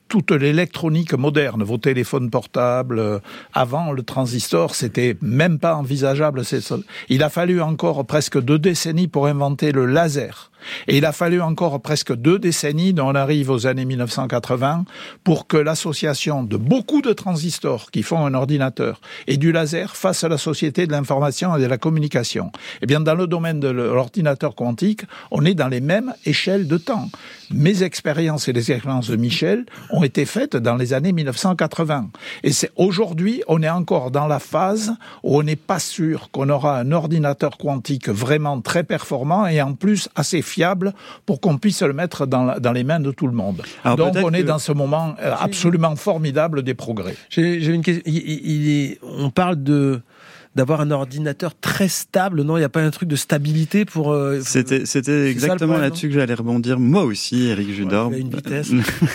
toute l'électronique moderne, vos téléphones portables. Euh, avant, le transistor, c'était même pas envisageable. C'est, il a fallu encore presque deux décennies pour inventer le laser. Et il a fallu encore presque deux décennies, dont on arrive aux années mille neuf cent quatre-vingts, pour que l'association de beaucoup de transistors qui font un ordinateur et du laser fasse la société de l'information et de la communication. Eh bien, dans le domaine de l'ordinateur quantique, on est dans les mêmes échelles de temps. Mes expériences et les expériences de Michel ont été faites dans les années mille neuf cent quatre-vingts. Et c'est aujourd'hui, on est encore dans la phase où on n'est pas sûr qu'on aura un ordinateur quantique vraiment très performant et en plus assez fiable pour qu'on puisse le mettre dans, la, dans les mains de tout le monde. Alors donc on est que... dans ce moment euh, absolument formidable des progrès. J'ai, j'ai une question. Il, il est, on parle de d'avoir un ordinateur très stable. Non, il n'y a pas un truc de stabilité pour... Euh, c'était c'était exactement problème, là-dessus non que j'allais rebondir. Moi aussi, Éric Judor. Ouais, une vitesse.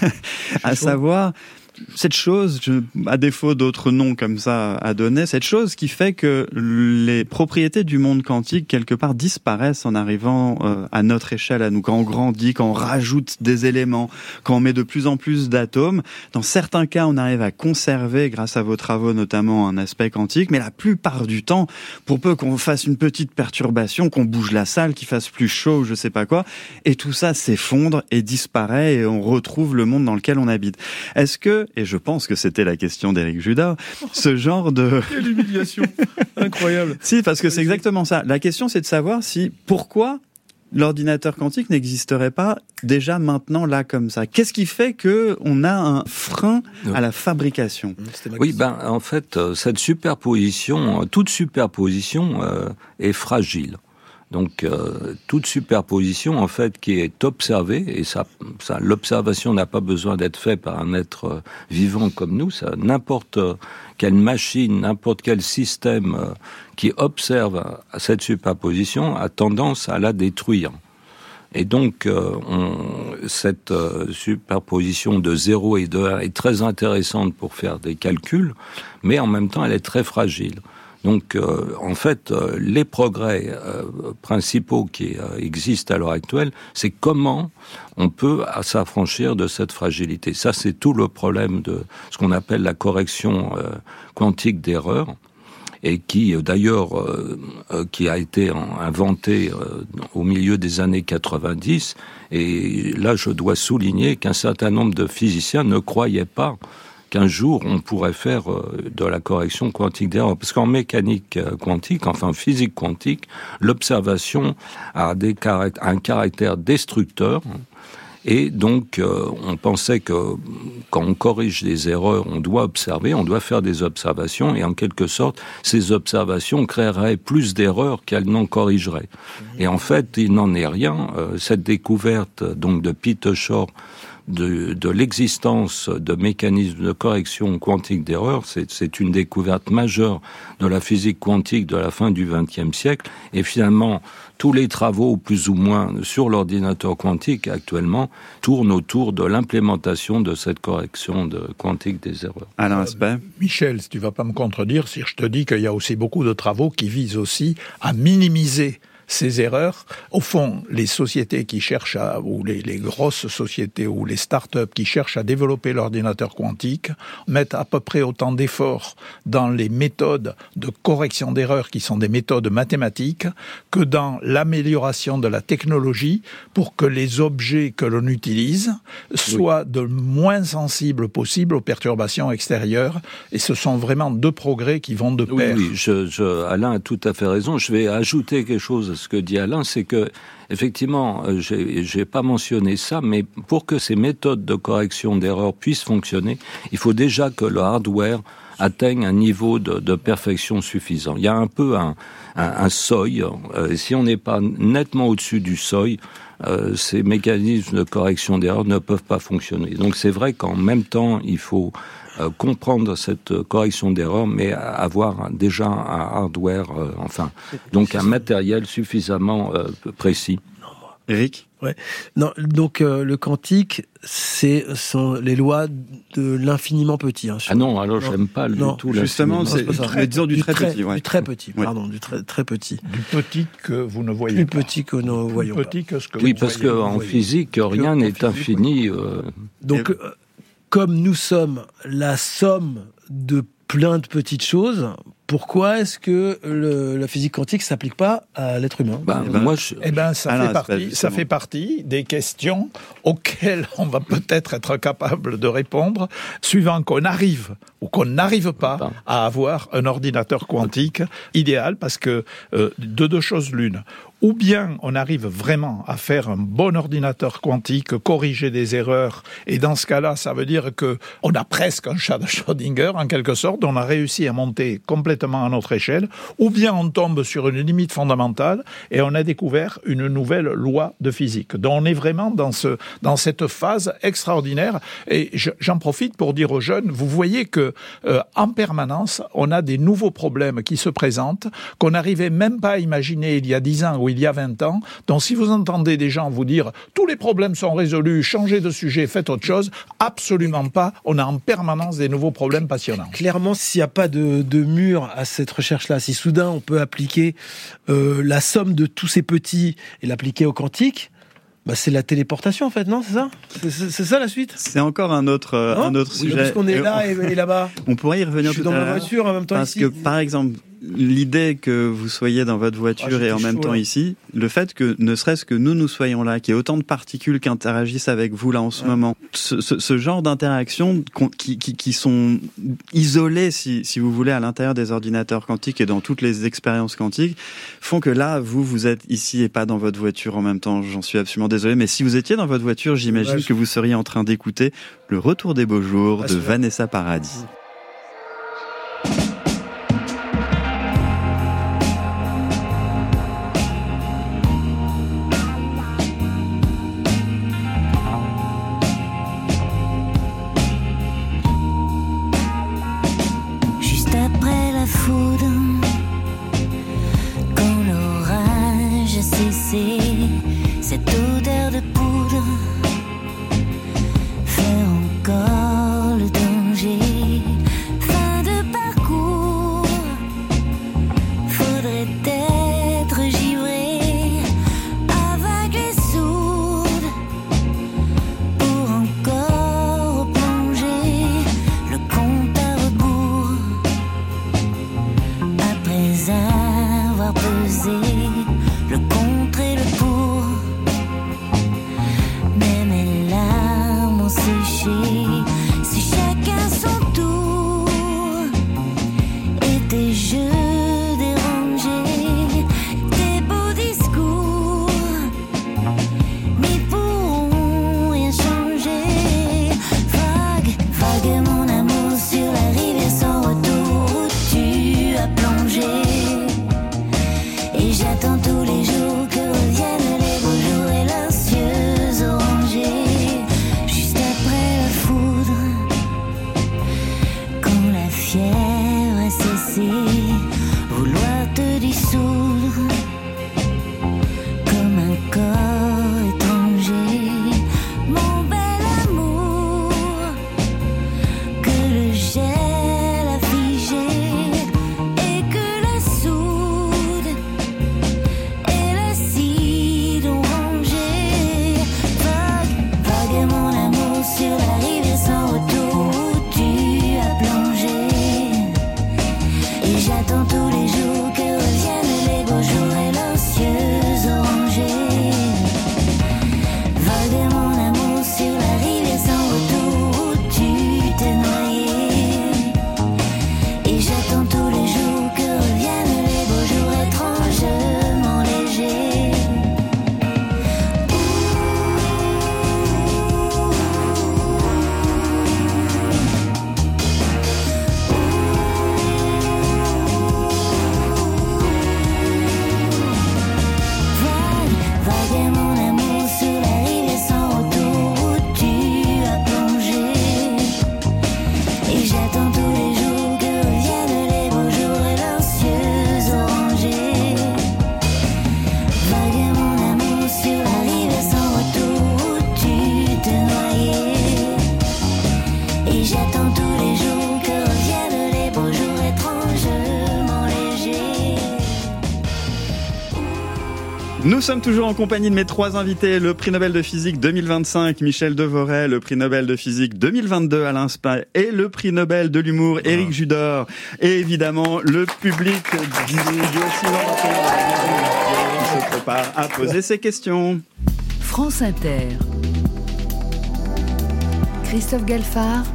à savoir... Cette chose, je, à défaut d'autres noms comme ça à donner, cette chose qui fait que les propriétés du monde quantique, quelque part, disparaissent en arrivant euh, à notre échelle, à nous, quand on grandit, quand on rajoute des éléments, quand on met de plus en plus d'atomes. Dans certains cas, on arrive à conserver, grâce à vos travaux notamment, un aspect quantique, mais la plupart du temps, pour peu qu'on fasse une petite perturbation, qu'on bouge la salle, qu'il fasse plus chaud, je sais pas quoi, et tout ça s'effondre et disparaît et on retrouve le monde dans lequel on habite. Est-ce que, et je pense que c'était la question d'Éric Judor, ce genre de... Quelle humiliation. Incroyable. Si, parce que c'est exactement ça. La question, c'est de savoir si, pourquoi l'ordinateur quantique n'existerait pas déjà maintenant là comme ça. Qu'est-ce qui fait que on a un frein à la fabrication ? Oui, ben en fait, cette superposition, toute superposition euh, est fragile. Donc, euh, toute superposition, en fait, qui est observée, et ça, ça l'observation n'a pas besoin d'être faite par un être euh, vivant comme nous, ça, n'importe quelle machine, n'importe quel système euh, qui observe cette superposition a tendance à la détruire. Et donc, euh, on, cette euh, superposition de zéro et de un est très intéressante pour faire des calculs, mais en même temps, elle est très fragile. Donc, euh, en fait, euh, les progrès euh, principaux qui euh, existent à l'heure actuelle, c'est comment on peut s'affranchir de cette fragilité. Ça, c'est tout le problème de ce qu'on appelle la correction euh, quantique d'erreur, et qui, euh, d'ailleurs, euh, euh, qui a été inventé euh, au milieu des années quatre-vingt-dix. Et là, je dois souligner qu'un certain nombre de physiciens ne croyaient pas qu'un jour, on pourrait faire de la correction quantique d'erreur. Parce qu'en mécanique quantique, enfin en physique quantique, l'observation a des caract- un caractère destructeur. Et donc, euh, on pensait que quand on corrige des erreurs, on doit observer, on doit faire des observations, et en quelque sorte, ces observations créeraient plus d'erreurs qu'elles n'en corrigeraient. Et en fait, il n'en est rien. Euh, cette découverte donc de Peter Shor De, de l'existence de mécanismes de correction quantique d'erreur, c'est, c'est une découverte majeure de la physique quantique de la fin du vingtième siècle. Et finalement, tous les travaux, plus ou moins, sur l'ordinateur quantique actuellement, tournent autour de l'implémentation de cette correction de quantique des erreurs. Alain Aspect. Euh, Michel, si tu vas pas me contredire, si je te dis qu'il y a aussi beaucoup de travaux qui visent aussi à minimiser ces erreurs. Au fond, les sociétés qui cherchent à, ou les, les grosses sociétés ou les start-up qui cherchent à développer l'ordinateur quantique mettent à peu près autant d'efforts dans les méthodes de correction d'erreurs qui sont des méthodes mathématiques que dans l'amélioration de la technologie pour que les objets que l'on utilise soient oui. de moins sensibles possible aux perturbations extérieures. Et ce sont vraiment deux progrès qui vont de pair. Oui, oui je, je, Alain a tout à fait raison. Je vais ajouter quelque chose. Ce que dit Alain, c'est que, effectivement, j'ai, j'ai pas mentionné ça, mais pour que ces méthodes de correction d'erreurs puissent fonctionner, il faut déjà que le hardware atteigne un niveau de, de perfection suffisant. Il y a un peu un, un, un seuil. Euh, si on n'est pas nettement au-dessus du seuil, euh, ces mécanismes de correction d'erreurs ne peuvent pas fonctionner. Donc c'est vrai qu'en même temps, il faut Euh, comprendre cette correction d'erreur, mais avoir déjà un hardware, euh, enfin, donc un matériel suffisamment euh, précis. Éric ? Ouais. Non, donc euh, le quantique, c'est sont les lois de l'infiniment petit. Hein, ah non, alors non, j'aime pas du non, tout. Justement, c'est, c'est très, disons du, du très, très petit. Ouais. Du très petit, pardon, ouais. du très très petit. Du petit que vous ne voyez Plus pas. Plus petit que nous Plus voyons petit pas. Que ce que oui, vous parce voyez, qu'en physique, rien n'est infini. Euh... Donc. Euh, comme nous sommes la somme de plein de petites choses, pourquoi est-ce que le, la physique quantique ne s'applique pas à l'être humain ? Ben, Eh ben, moi, je... Eh ben, ça, Ah non, fait c'est partie, pas ça justement. fait partie des questions auxquelles on va peut-être être capable de répondre, suivant qu'on arrive ou qu'on n'arrive pas Attends. à avoir un ordinateur quantique idéal, parce que euh, de deux choses l'une. Ou bien on arrive vraiment à faire un bon ordinateur quantique, corriger des erreurs, et dans ce cas-là, ça veut dire que on a presque un chat de Schrödinger, en quelque sorte, on a réussi à monter complètement à notre échelle, ou bien on tombe sur une limite fondamentale et on a découvert une nouvelle loi de physique. Donc on est vraiment dans, ce, dans cette phase extraordinaire, et je, j'en profite pour dire aux jeunes, vous voyez que euh, en permanence, on a des nouveaux problèmes qui se présentent, qu'on n'arrivait même pas à imaginer il y a dix ans ou il y a vingt ans. Donc si vous entendez des gens vous dire « tous les problèmes sont résolus, changez de sujet, faites autre chose », absolument pas. On a en permanence des nouveaux problèmes passionnants. Clairement, s'il n'y a pas de, de mur à cette recherche-là, si soudain on peut appliquer euh, la somme de tous ces petits et l'appliquer au quantique, bah c'est la téléportation en fait, non ? C'est ça ? c'est, c'est, c'est ça la suite ? C'est encore un autre, euh, Non un autre Oui, sujet. parce qu'on est Et là on, et, et là-bas. on pourrait y Je revenir suis tout dans à ma l'heure. voiture en même temps Parce ici. que, par exemple, l'idée que vous soyez dans votre voiture Ah, et en j'étais même chaud, temps là. ici, le fait que ne serait-ce que nous, nous soyons là, qu'il y ait autant de particules qui interagissent avec vous là en ce Ouais. moment, ce, ce, ce genre d'interactions qu'on- qui, qui, qui sont isolées, si, si vous voulez, à l'intérieur des ordinateurs quantiques et dans toutes les expériences quantiques, font que là, vous, vous êtes ici et pas dans votre voiture en même temps. J'en suis absolument désolé, mais si vous étiez dans votre voiture, j'imagine Dommage. que vous seriez en train d'écouter Le Retour des beaux jours Ah, de c'est vrai. Vanessa Paradis. Juste après la foudre, quand l'orage a cessé, cette odeur de poudre fait encore le danger. Fin de parcours, faudrait être givré, aveugle et sourde, pour encore plonger le compte à rebours. Après avoir pesé le contre et le pour, Nous sommes toujours en compagnie de mes trois invités, le prix Nobel de physique deux mille vingt-cinq, Michel Devoret, le prix Nobel de physique deux mille vingt-deux, Alain Aspect, et le prix Nobel de l'humour, Éric Judor, et évidemment le public du Silence qui se prépare à poser ses questions. France Inter. Christophe Galfard.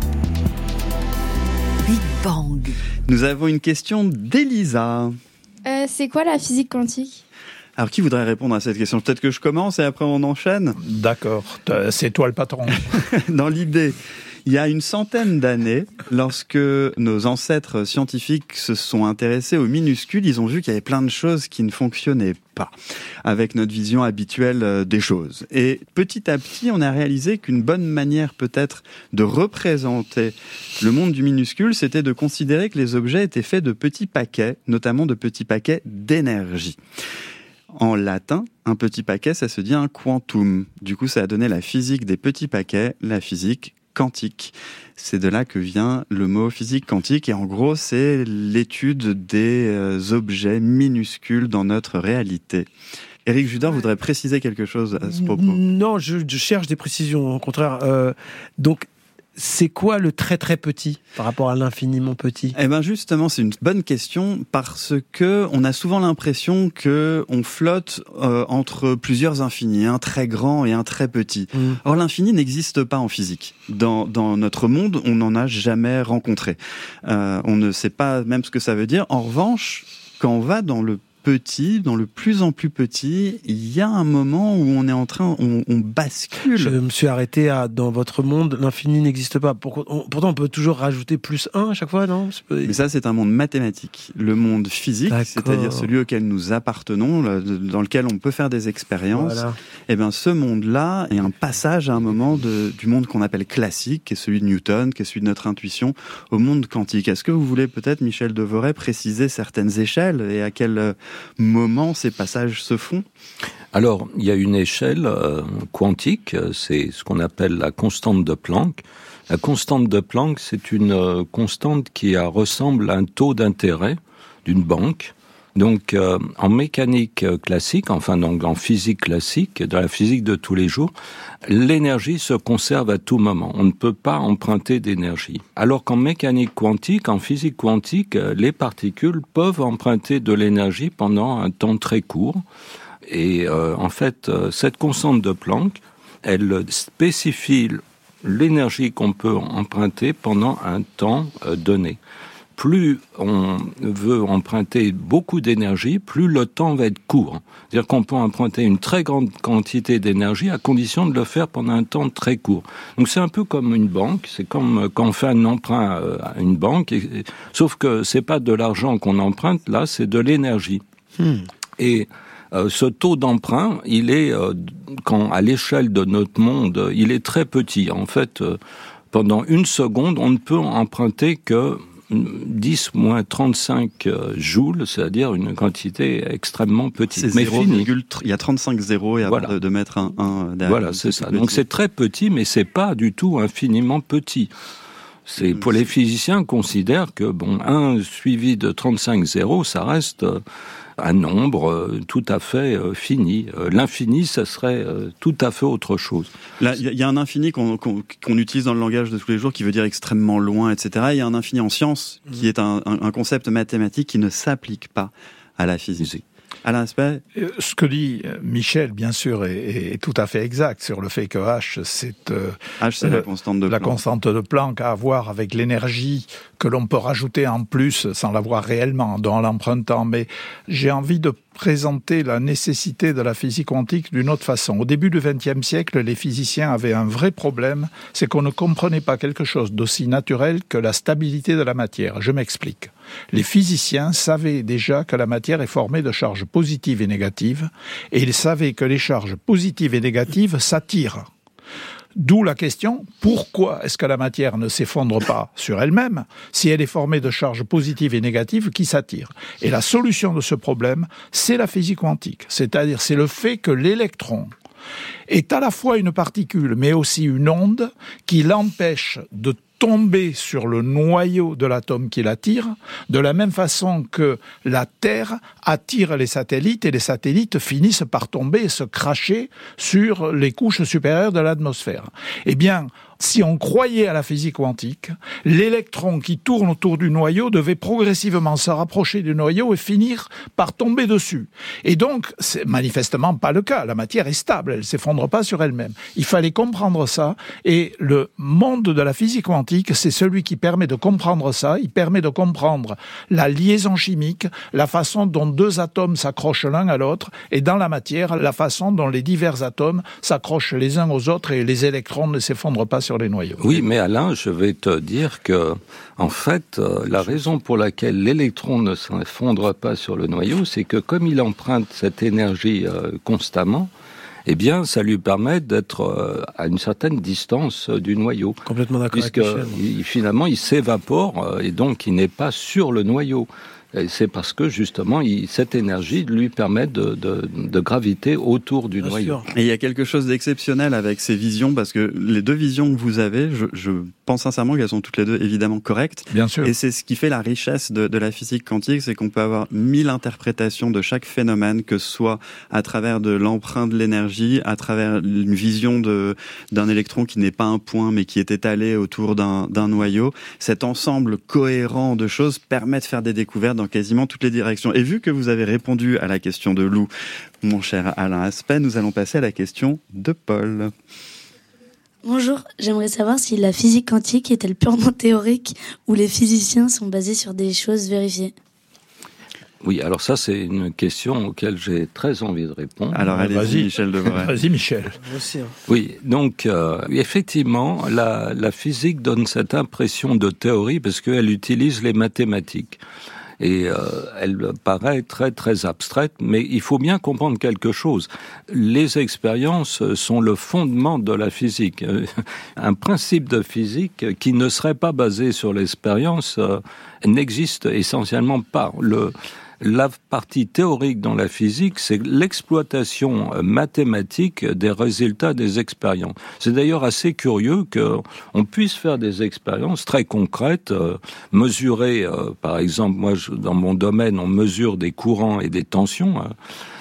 Big Bang. Nous avons une question d'Elisa. Euh, c'est quoi la physique quantique ? Alors, qui voudrait répondre à cette question ? Peut-être que je commence et après on enchaîne ? D'accord, c'est toi le patron. Dans l'idée, il y a une centaine d'années, lorsque nos ancêtres scientifiques se sont intéressés aux minuscules, ils ont vu qu'il y avait plein de choses qui ne fonctionnaient pas avec notre vision habituelle des choses. Et petit à petit, on a réalisé qu'une bonne manière peut-être de représenter le monde du minuscule, c'était de considérer que les objets étaient faits de petits paquets, notamment de petits paquets d'énergie. En latin, un petit paquet, ça se dit un quantum. Du coup, ça a donné la physique des petits paquets, la physique quantique. C'est de là que vient le mot physique quantique. Et en gros, c'est l'étude des euh, objets minuscules dans notre réalité. Éric Judor voudrait préciser quelque chose à ce propos. Non, je, je cherche des précisions. Au contraire, euh, donc... c'est quoi le très très petit par rapport à l'infiniment petit ? Eh ben justement, c'est une bonne question parce que on a souvent l'impression que on flotte euh, entre plusieurs infinis, un très grand et un très petit. Mmh. Or l'infini n'existe pas en physique. Dans dans notre monde, on n'en a jamais rencontré. Euh, on ne sait pas même ce que ça veut dire. En revanche, quand on va dans le petit, dans le plus en plus petit, il y a un moment où on est en train, on, on bascule. Je me suis arrêté à, dans votre monde, l'infini n'existe pas. Pourquoi, on, pourtant, on peut toujours rajouter plus un à chaque fois, non ? Mais ça, c'est un monde mathématique. Le monde physique, D'accord. c'est-à-dire celui auquel nous appartenons, dans lequel on peut faire des expériences. Voilà. Eh bien, ce monde-là est un passage à un moment de, du monde qu'on appelle classique, qui est celui de Newton, qui est celui de notre intuition, au monde quantique. Est-ce que vous voulez peut-être, Michel Devoret, préciser certaines échelles et à quel moment ces passages se font ? Alors, il y a une échelle euh, quantique, c'est ce qu'on appelle la constante de Planck. La constante de Planck, c'est une euh, constante qui a, ressemble à un taux d'intérêt d'une banque. Donc, euh, en mécanique classique, enfin donc en physique classique, dans la physique de tous les jours, l'énergie se conserve à tout moment. On ne peut pas emprunter d'énergie. Alors qu'en mécanique quantique, en physique quantique, les particules peuvent emprunter de l'énergie pendant un temps très court. Et euh, en fait, cette constante de Planck, elle spécifie l'énergie qu'on peut emprunter pendant un temps euh, donné. Plus on veut emprunter beaucoup d'énergie, plus le temps va être court. C'est-à-dire qu'on peut emprunter une très grande quantité d'énergie à condition de le faire pendant un temps très court. Donc c'est un peu comme une banque, c'est comme quand on fait un emprunt à une banque, et, sauf que c'est pas de l'argent qu'on emprunte, là c'est de l'énergie. Hmm. Et euh, ce taux d'emprunt, il est, euh, quand à l'échelle de notre monde, il est très petit. En fait, euh, pendant une seconde, on ne peut emprunter que dix moins trente-cinq joules, c'est-à-dire une quantité extrêmement petite. C'est mais zéro, finie. Il y a trente-cinq zéros et avant voilà. de, de mettre un un derrière. Voilà, c'est ça. Petit. Donc c'est très petit, mais c'est pas du tout infiniment petit. C'est, pour les physiciens, considèrent que, bon, un suivi de trente-cinq zéros, ça reste un nombre tout à fait fini. L'infini, ça serait tout à fait autre chose. Là, il y a un infini qu'on, qu'on, qu'on utilise dans le langage de tous les jours qui veut dire extrêmement loin, et cetera. Il y a un infini en sciences qui est un, un, un concept mathématique qui ne s'applique pas à la physique. Alain Aspect ? Ce que dit Michel, bien sûr, est, est tout à fait exact sur le fait que H, c'est, euh, H, c'est euh, la constante de la Planck. constante de Planck à voir avec l'énergie que l'on peut rajouter en plus sans l'avoir réellement, en l'empruntant. Mais j'ai envie de présenter la nécessité de la physique quantique d'une autre façon. Au début du vingtième siècle, les physiciens avaient un vrai problème, c'est qu'on ne comprenait pas quelque chose d'aussi naturel que la stabilité de la matière. Je m'explique. Les physiciens savaient déjà que la matière est formée de charges positives et négatives, et ils savaient que les charges positives et négatives s'attirent. D'où la question, pourquoi est-ce que la matière ne s'effondre pas sur elle-même si elle est formée de charges positives et négatives qui s'attirent ? Et la solution de ce problème, c'est la physique quantique. C'est-à-dire, c'est le fait que l'électron est à la fois une particule, mais aussi une onde qui l'empêche de tomber sur le noyau de l'atome qui l'attire, de la même façon que la Terre attire les satellites et les satellites finissent par tomber et se cracher sur les couches supérieures de l'atmosphère. Eh bien, si on croyait à la physique quantique, l'électron qui tourne autour du noyau devait progressivement se rapprocher du noyau et finir par tomber dessus. Et donc, c'est manifestement pas le cas. La matière est stable, elle s'effondre pas sur elle-même. Il fallait comprendre ça, et le monde de la physique quantique, c'est celui qui permet de comprendre ça. Il permet de comprendre la liaison chimique, la façon dont deux atomes s'accrochent l'un à l'autre, et dans la matière, la façon dont les divers atomes s'accrochent les uns aux autres et les électrons ne s'effondrent pas sur les noyaux. Oui, mais Alain, je vais te dire que, en fait, euh, la raison pour laquelle l'électron ne s'effondre pas sur le noyau, c'est que comme il emprunte cette énergie euh, constamment, eh bien, ça lui permet d'être euh, à une certaine distance euh, du noyau. Complètement d'accord avec Michel. Puisque finalement, il s'évapore euh, et donc il n'est pas sur le noyau. Et c'est parce que justement, il, cette énergie lui permet de, de, de graviter autour du Bien noyau. sûr. Et il y a quelque chose d'exceptionnel avec ces visions, parce que les deux visions que vous avez, je, je pense sincèrement qu'elles sont toutes les deux évidemment correctes. Bien sûr. Et c'est ce qui fait la richesse de, de la physique quantique, c'est qu'on peut avoir mille interprétations de chaque phénomène, que ce soit à travers de l'emprunt de l'énergie, à travers une vision de, d'un électron qui n'est pas un point, mais qui est étalé autour d'un, d'un noyau. Cet ensemble cohérent de choses permet de faire des découvertes dans quasiment toutes les directions. Et vu que vous avez répondu à la question de Lou, mon cher Alain Aspect, nous allons passer à la question de Paul. Bonjour, j'aimerais savoir si la physique quantique est-elle purement théorique ou les physiciens sont basés sur des choses vérifiées. Oui, alors ça, c'est une question auquel j'ai très envie de répondre. Alors allez-y, Vas-y. Michel Devoret. Vas-y, Michel. Moi aussi, hein. Oui, donc euh, effectivement, la, la physique donne cette impression de théorie parce qu'elle utilise les mathématiques. Et euh, elle paraît très très abstraite, mais il faut bien comprendre quelque chose. Les expériences sont le fondement de la physique. Un principe de physique qui ne serait pas basé sur l'expérience euh, n'existe essentiellement pas. Le La partie théorique dans la physique, c'est l'exploitation mathématique des résultats des expériences. C'est d'ailleurs assez curieux qu'on puisse faire des expériences très concrètes, euh, mesurer, euh, par exemple, moi, je, dans mon domaine, on mesure des courants et des tensions, hein,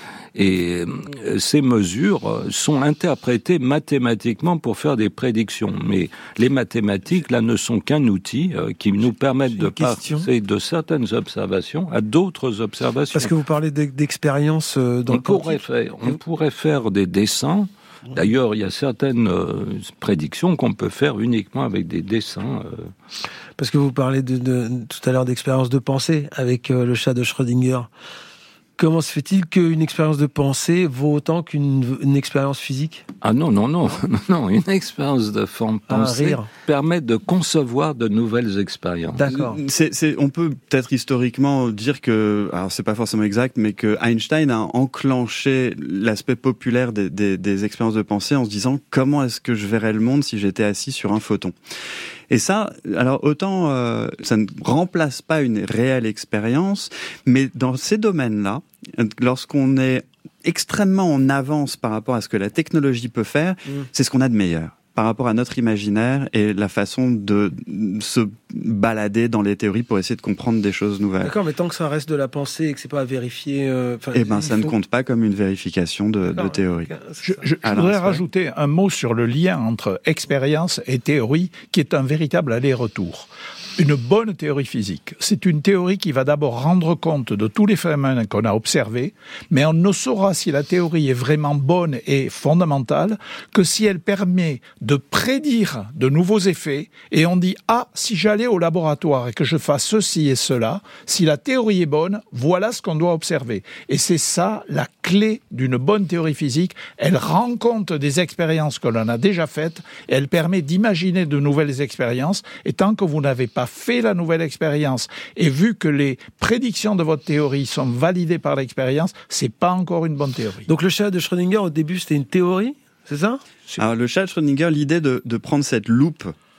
et ces mesures sont interprétées mathématiquement pour faire des prédictions. Mais les mathématiques, là, ne sont qu'un outil qui nous permettent de passer de certaines observations à d'autres observations. Parce que vous parlez d'expérience dans on le pourrait faire, On pourrait faire des dessins. D'ailleurs, il y a certaines euh, prédictions qu'on peut faire uniquement avec des dessins. Euh... Parce que vous parlez de, de, tout à l'heure d'expérience de pensée avec euh, le chat de Schrödinger. Comment se fait-il qu'une expérience de pensée vaut autant qu'une une expérience physique ? Ah non, non, non, non. Une expérience de pensée ah, permet de concevoir de nouvelles expériences. D'accord. C'est, c'est, on peut peut-être historiquement dire que, alors c'est pas forcément exact, mais que Einstein a enclenché l'aspect populaire des, des, des expériences de pensée en se disant comment est-ce que je verrais le monde si j'étais assis sur un photon. Et ça, alors autant euh, ça ne remplace pas une réelle expérience, mais dans ces domaines-là, lorsqu'on est extrêmement en avance par rapport à ce que la technologie peut faire, mmh. c'est ce qu'on a de meilleur par rapport à notre imaginaire et la façon de se balader dans les théories pour essayer de comprendre des choses nouvelles. D'accord, mais tant que ça reste de la pensée et que c'est pas à vérifier... Euh, eh ben, ça faut... ne compte pas comme une vérification de, de théorie. Je, je, je voudrais rajouter un mot sur le lien entre expérience et théorie, qui est un véritable aller-retour. Une bonne théorie physique, c'est une théorie qui va d'abord rendre compte de tous les phénomènes qu'on a observés, mais on ne saura si la théorie est vraiment bonne et fondamentale que si elle permet de prédire de nouveaux effets, et on dit « Ah, si j'allais au laboratoire et que je fasse ceci et cela, si la théorie est bonne, voilà ce qu'on doit observer. » Et c'est ça la clé d'une bonne théorie physique. Elle rend compte des expériences que l'on a déjà faites, et elle permet d'imaginer de nouvelles expériences, et tant que vous n'avez pas fait la nouvelle expérience et vu que les prédictions de votre théorie sont validées par l'expérience, c'est pas encore une bonne théorie. Donc le chat de Schrödinger, au début, c'était une théorie, c'est ça ? Alors le chat de Schrödinger, l'idée de, de prendre cette loupe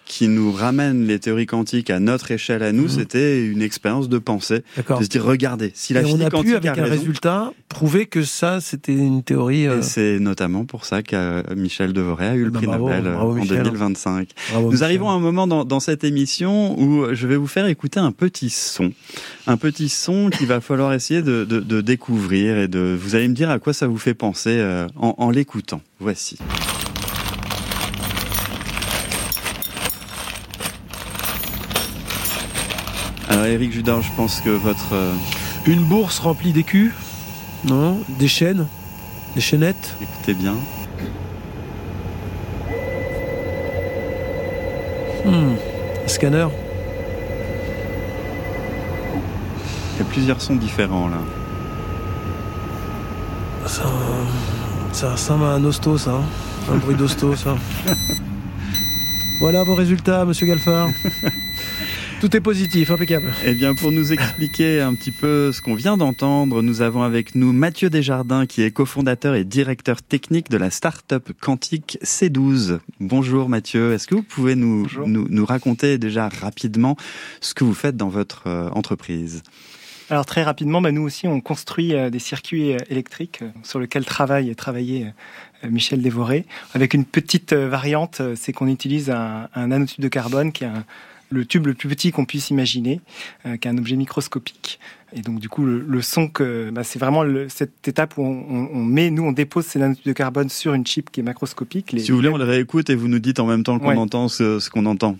qui nous ramène les théories quantiques à notre échelle à nous, mmh. c'était une expérience de pensée. D'accord. De se dire, regardez, si la et physique on a quantique pu, avec a un raison, résultat, prouver que ça, c'était une théorie... Euh... Et c'est notamment pour ça que Michel Devoret a eu le bah, prix bravo, Nobel bravo, en Michel. deux mille vingt-cinq. Bravo, Nous Michel. arrivons à un moment dans, dans cette émission où je vais vous faire écouter un petit son. Un petit son qu'il va falloir essayer de, de, de découvrir et de... Vous allez me dire à quoi ça vous fait penser euh, en, en l'écoutant. Voici. Alors Éric Judor, je pense que votre... Euh... Une bourse remplie d'écus, non, des chaînes, des chaînettes. Écoutez bien. Hmm. Un scanner. Il y a plusieurs sons différents là. Ça, ça ressemble à un hosto, ça. Hein. Un bruit d'hosto, ça. Voilà vos résultats, monsieur Galfard. Tout est positif, impeccable. Eh bien, pour nous expliquer un petit peu ce qu'on vient d'entendre, nous avons avec nous Mathieu Desjardins, qui est cofondateur et directeur technique de la start-up quantique C douze. Bonjour Mathieu, est-ce que vous pouvez nous, nous, nous raconter déjà rapidement ce que vous faites dans votre euh, entreprise ? Alors très rapidement, bah, nous aussi on construit euh, des circuits euh, électriques euh, sur lesquels travaille et travaillait euh, Michel Devoret. Avec une petite euh, variante, euh, c'est qu'on utilise un, un nanotube de carbone qui est un, le tube le plus petit qu'on puisse imaginer, euh, qui est un objet microscopique. Et donc du coup le, le son, que, bah, c'est vraiment le, cette étape où on, on, on met, nous on dépose ces nanotubes de carbone sur une chip qui est macroscopique. Les, si vous voulez, on les réécoute et vous nous dites en même temps qu'on ouais. entend ce, ce qu'on entend.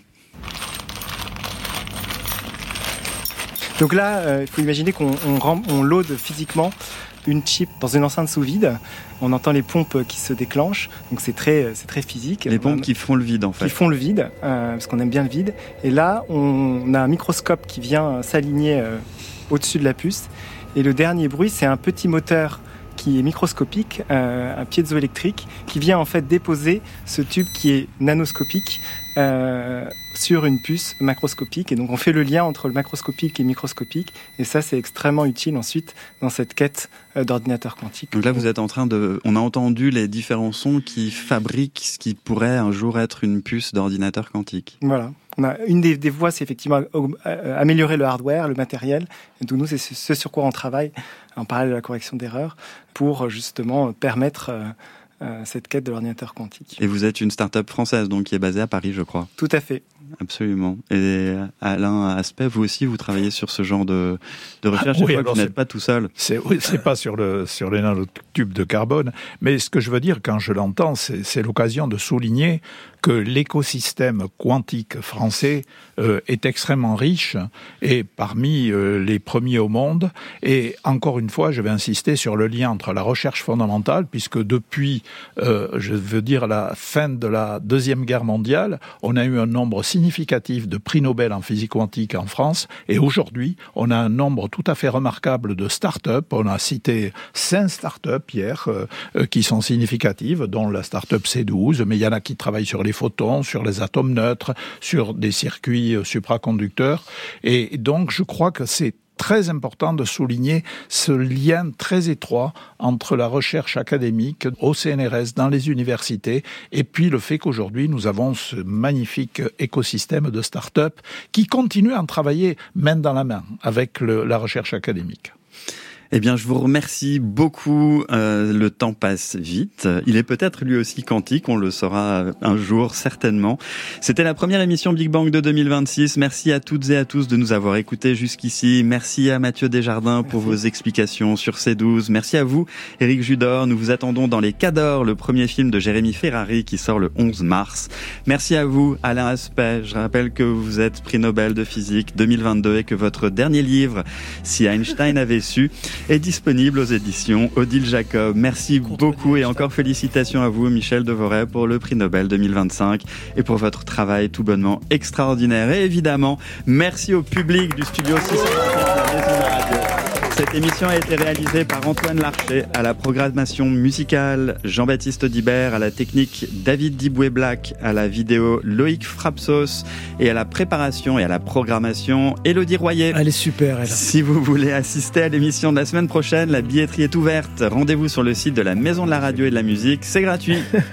Donc là, euh, il faut imaginer qu'on on, rem, on load physiquement une chip dans une enceinte sous vide. On entend les pompes qui se déclenchent, donc c'est très, c'est très physique. Les pompes a, qui font le vide en fait. Qui font le vide, euh, parce qu'on aime bien le vide. Et là, on a un microscope qui vient s'aligner euh, au-dessus de la puce. Et le dernier bruit, c'est un petit moteur qui est microscopique, euh, un piézoélectrique, qui vient en fait déposer ce tube qui est nanoscopique euh, sur une puce macroscopique. Et donc on fait le lien entre le macroscopique et le microscopique. Et ça, c'est extrêmement utile ensuite dans cette quête euh, d'ordinateur quantique. Donc là, vous êtes en train de... On a entendu les différents sons qui fabriquent ce qui pourrait un jour être une puce d'ordinateur quantique. Voilà. On a une des, des voies, c'est effectivement améliorer le hardware, le matériel. Et donc nous, c'est ce sur quoi on travaille, en parallèle de la correction d'erreurs, pour justement permettre euh, euh, cette quête de l'ordinateur quantique. Et vous êtes une start-up française, donc qui est basée à Paris, je crois. Tout à fait. Absolument. Et Alain Aspect, vous aussi, vous travaillez sur ce genre de, de recherche. Ah, oui, je crois que vous n'êtes pas tout seul. C'est, oui, c'est pas sur le sur les nanotubes de carbone, mais ce que je veux dire quand je l'entends, c'est, c'est l'occasion de souligner que l'écosystème quantique français euh, est extrêmement riche et parmi euh, les premiers au monde. Et encore une fois, je vais insister sur le lien entre la recherche fondamentale, puisque depuis, euh, je veux dire, la fin de la Deuxième Guerre mondiale, on a eu un nombre significatif de prix Nobel en physique quantique en France. Et aujourd'hui, on a un nombre tout à fait remarquable de start-up. On a cité cinq start-up hier euh, qui sont significatives, dont la start-up C douze, mais il y en a qui travaillent sur les photons, sur les atomes neutres, sur des circuits supraconducteurs. Et donc, je crois que c'est très important de souligner ce lien très étroit entre la recherche académique au C N R S, dans les universités, et puis le fait qu'aujourd'hui, nous avons ce magnifique écosystème de start-up qui continue à en travailler main dans la main avec le, la recherche académique. Eh bien, je vous remercie beaucoup. Euh, le temps passe vite. Il est peut-être lui aussi quantique. On le saura un jour, certainement. C'était la première émission Big Bang de deux mille vingt-six. Merci à toutes et à tous de nous avoir écoutés jusqu'ici. Merci à Mathieu Desjardins Merci. pour vos explications sur C douze. Merci à vous, Éric Judor. Nous vous attendons dans Les Cadors, le premier film de Jérémy Ferrari qui sort le onze mars. Merci à vous, Alain Aspect. Je rappelle que vous êtes prix Nobel de physique deux mille vingt-deux et que votre dernier livre, Si Einstein avait su, est disponible aux éditions Odile Jacob. Merci beaucoup et encore félicitations à vous, Michel Devoret, pour le prix Nobel deux mille vingt-cinq et pour votre travail tout bonnement extraordinaire. Et évidemment, merci au public du studio six cent vingt-quatre de la Maison de la Radio. Cette émission a été réalisée par Antoine Larcher, à la programmation musicale Jean-Baptiste Audibert, à la technique David Diboué-Black, à la vidéo Loïc Frapsos et à la préparation et à la programmation Élodie Royer. Elle est super, elle. Si vous voulez assister à l'émission de la semaine prochaine, la billetterie est ouverte. Rendez-vous sur le site de la Maison de la Radio et de la Musique, c'est gratuit.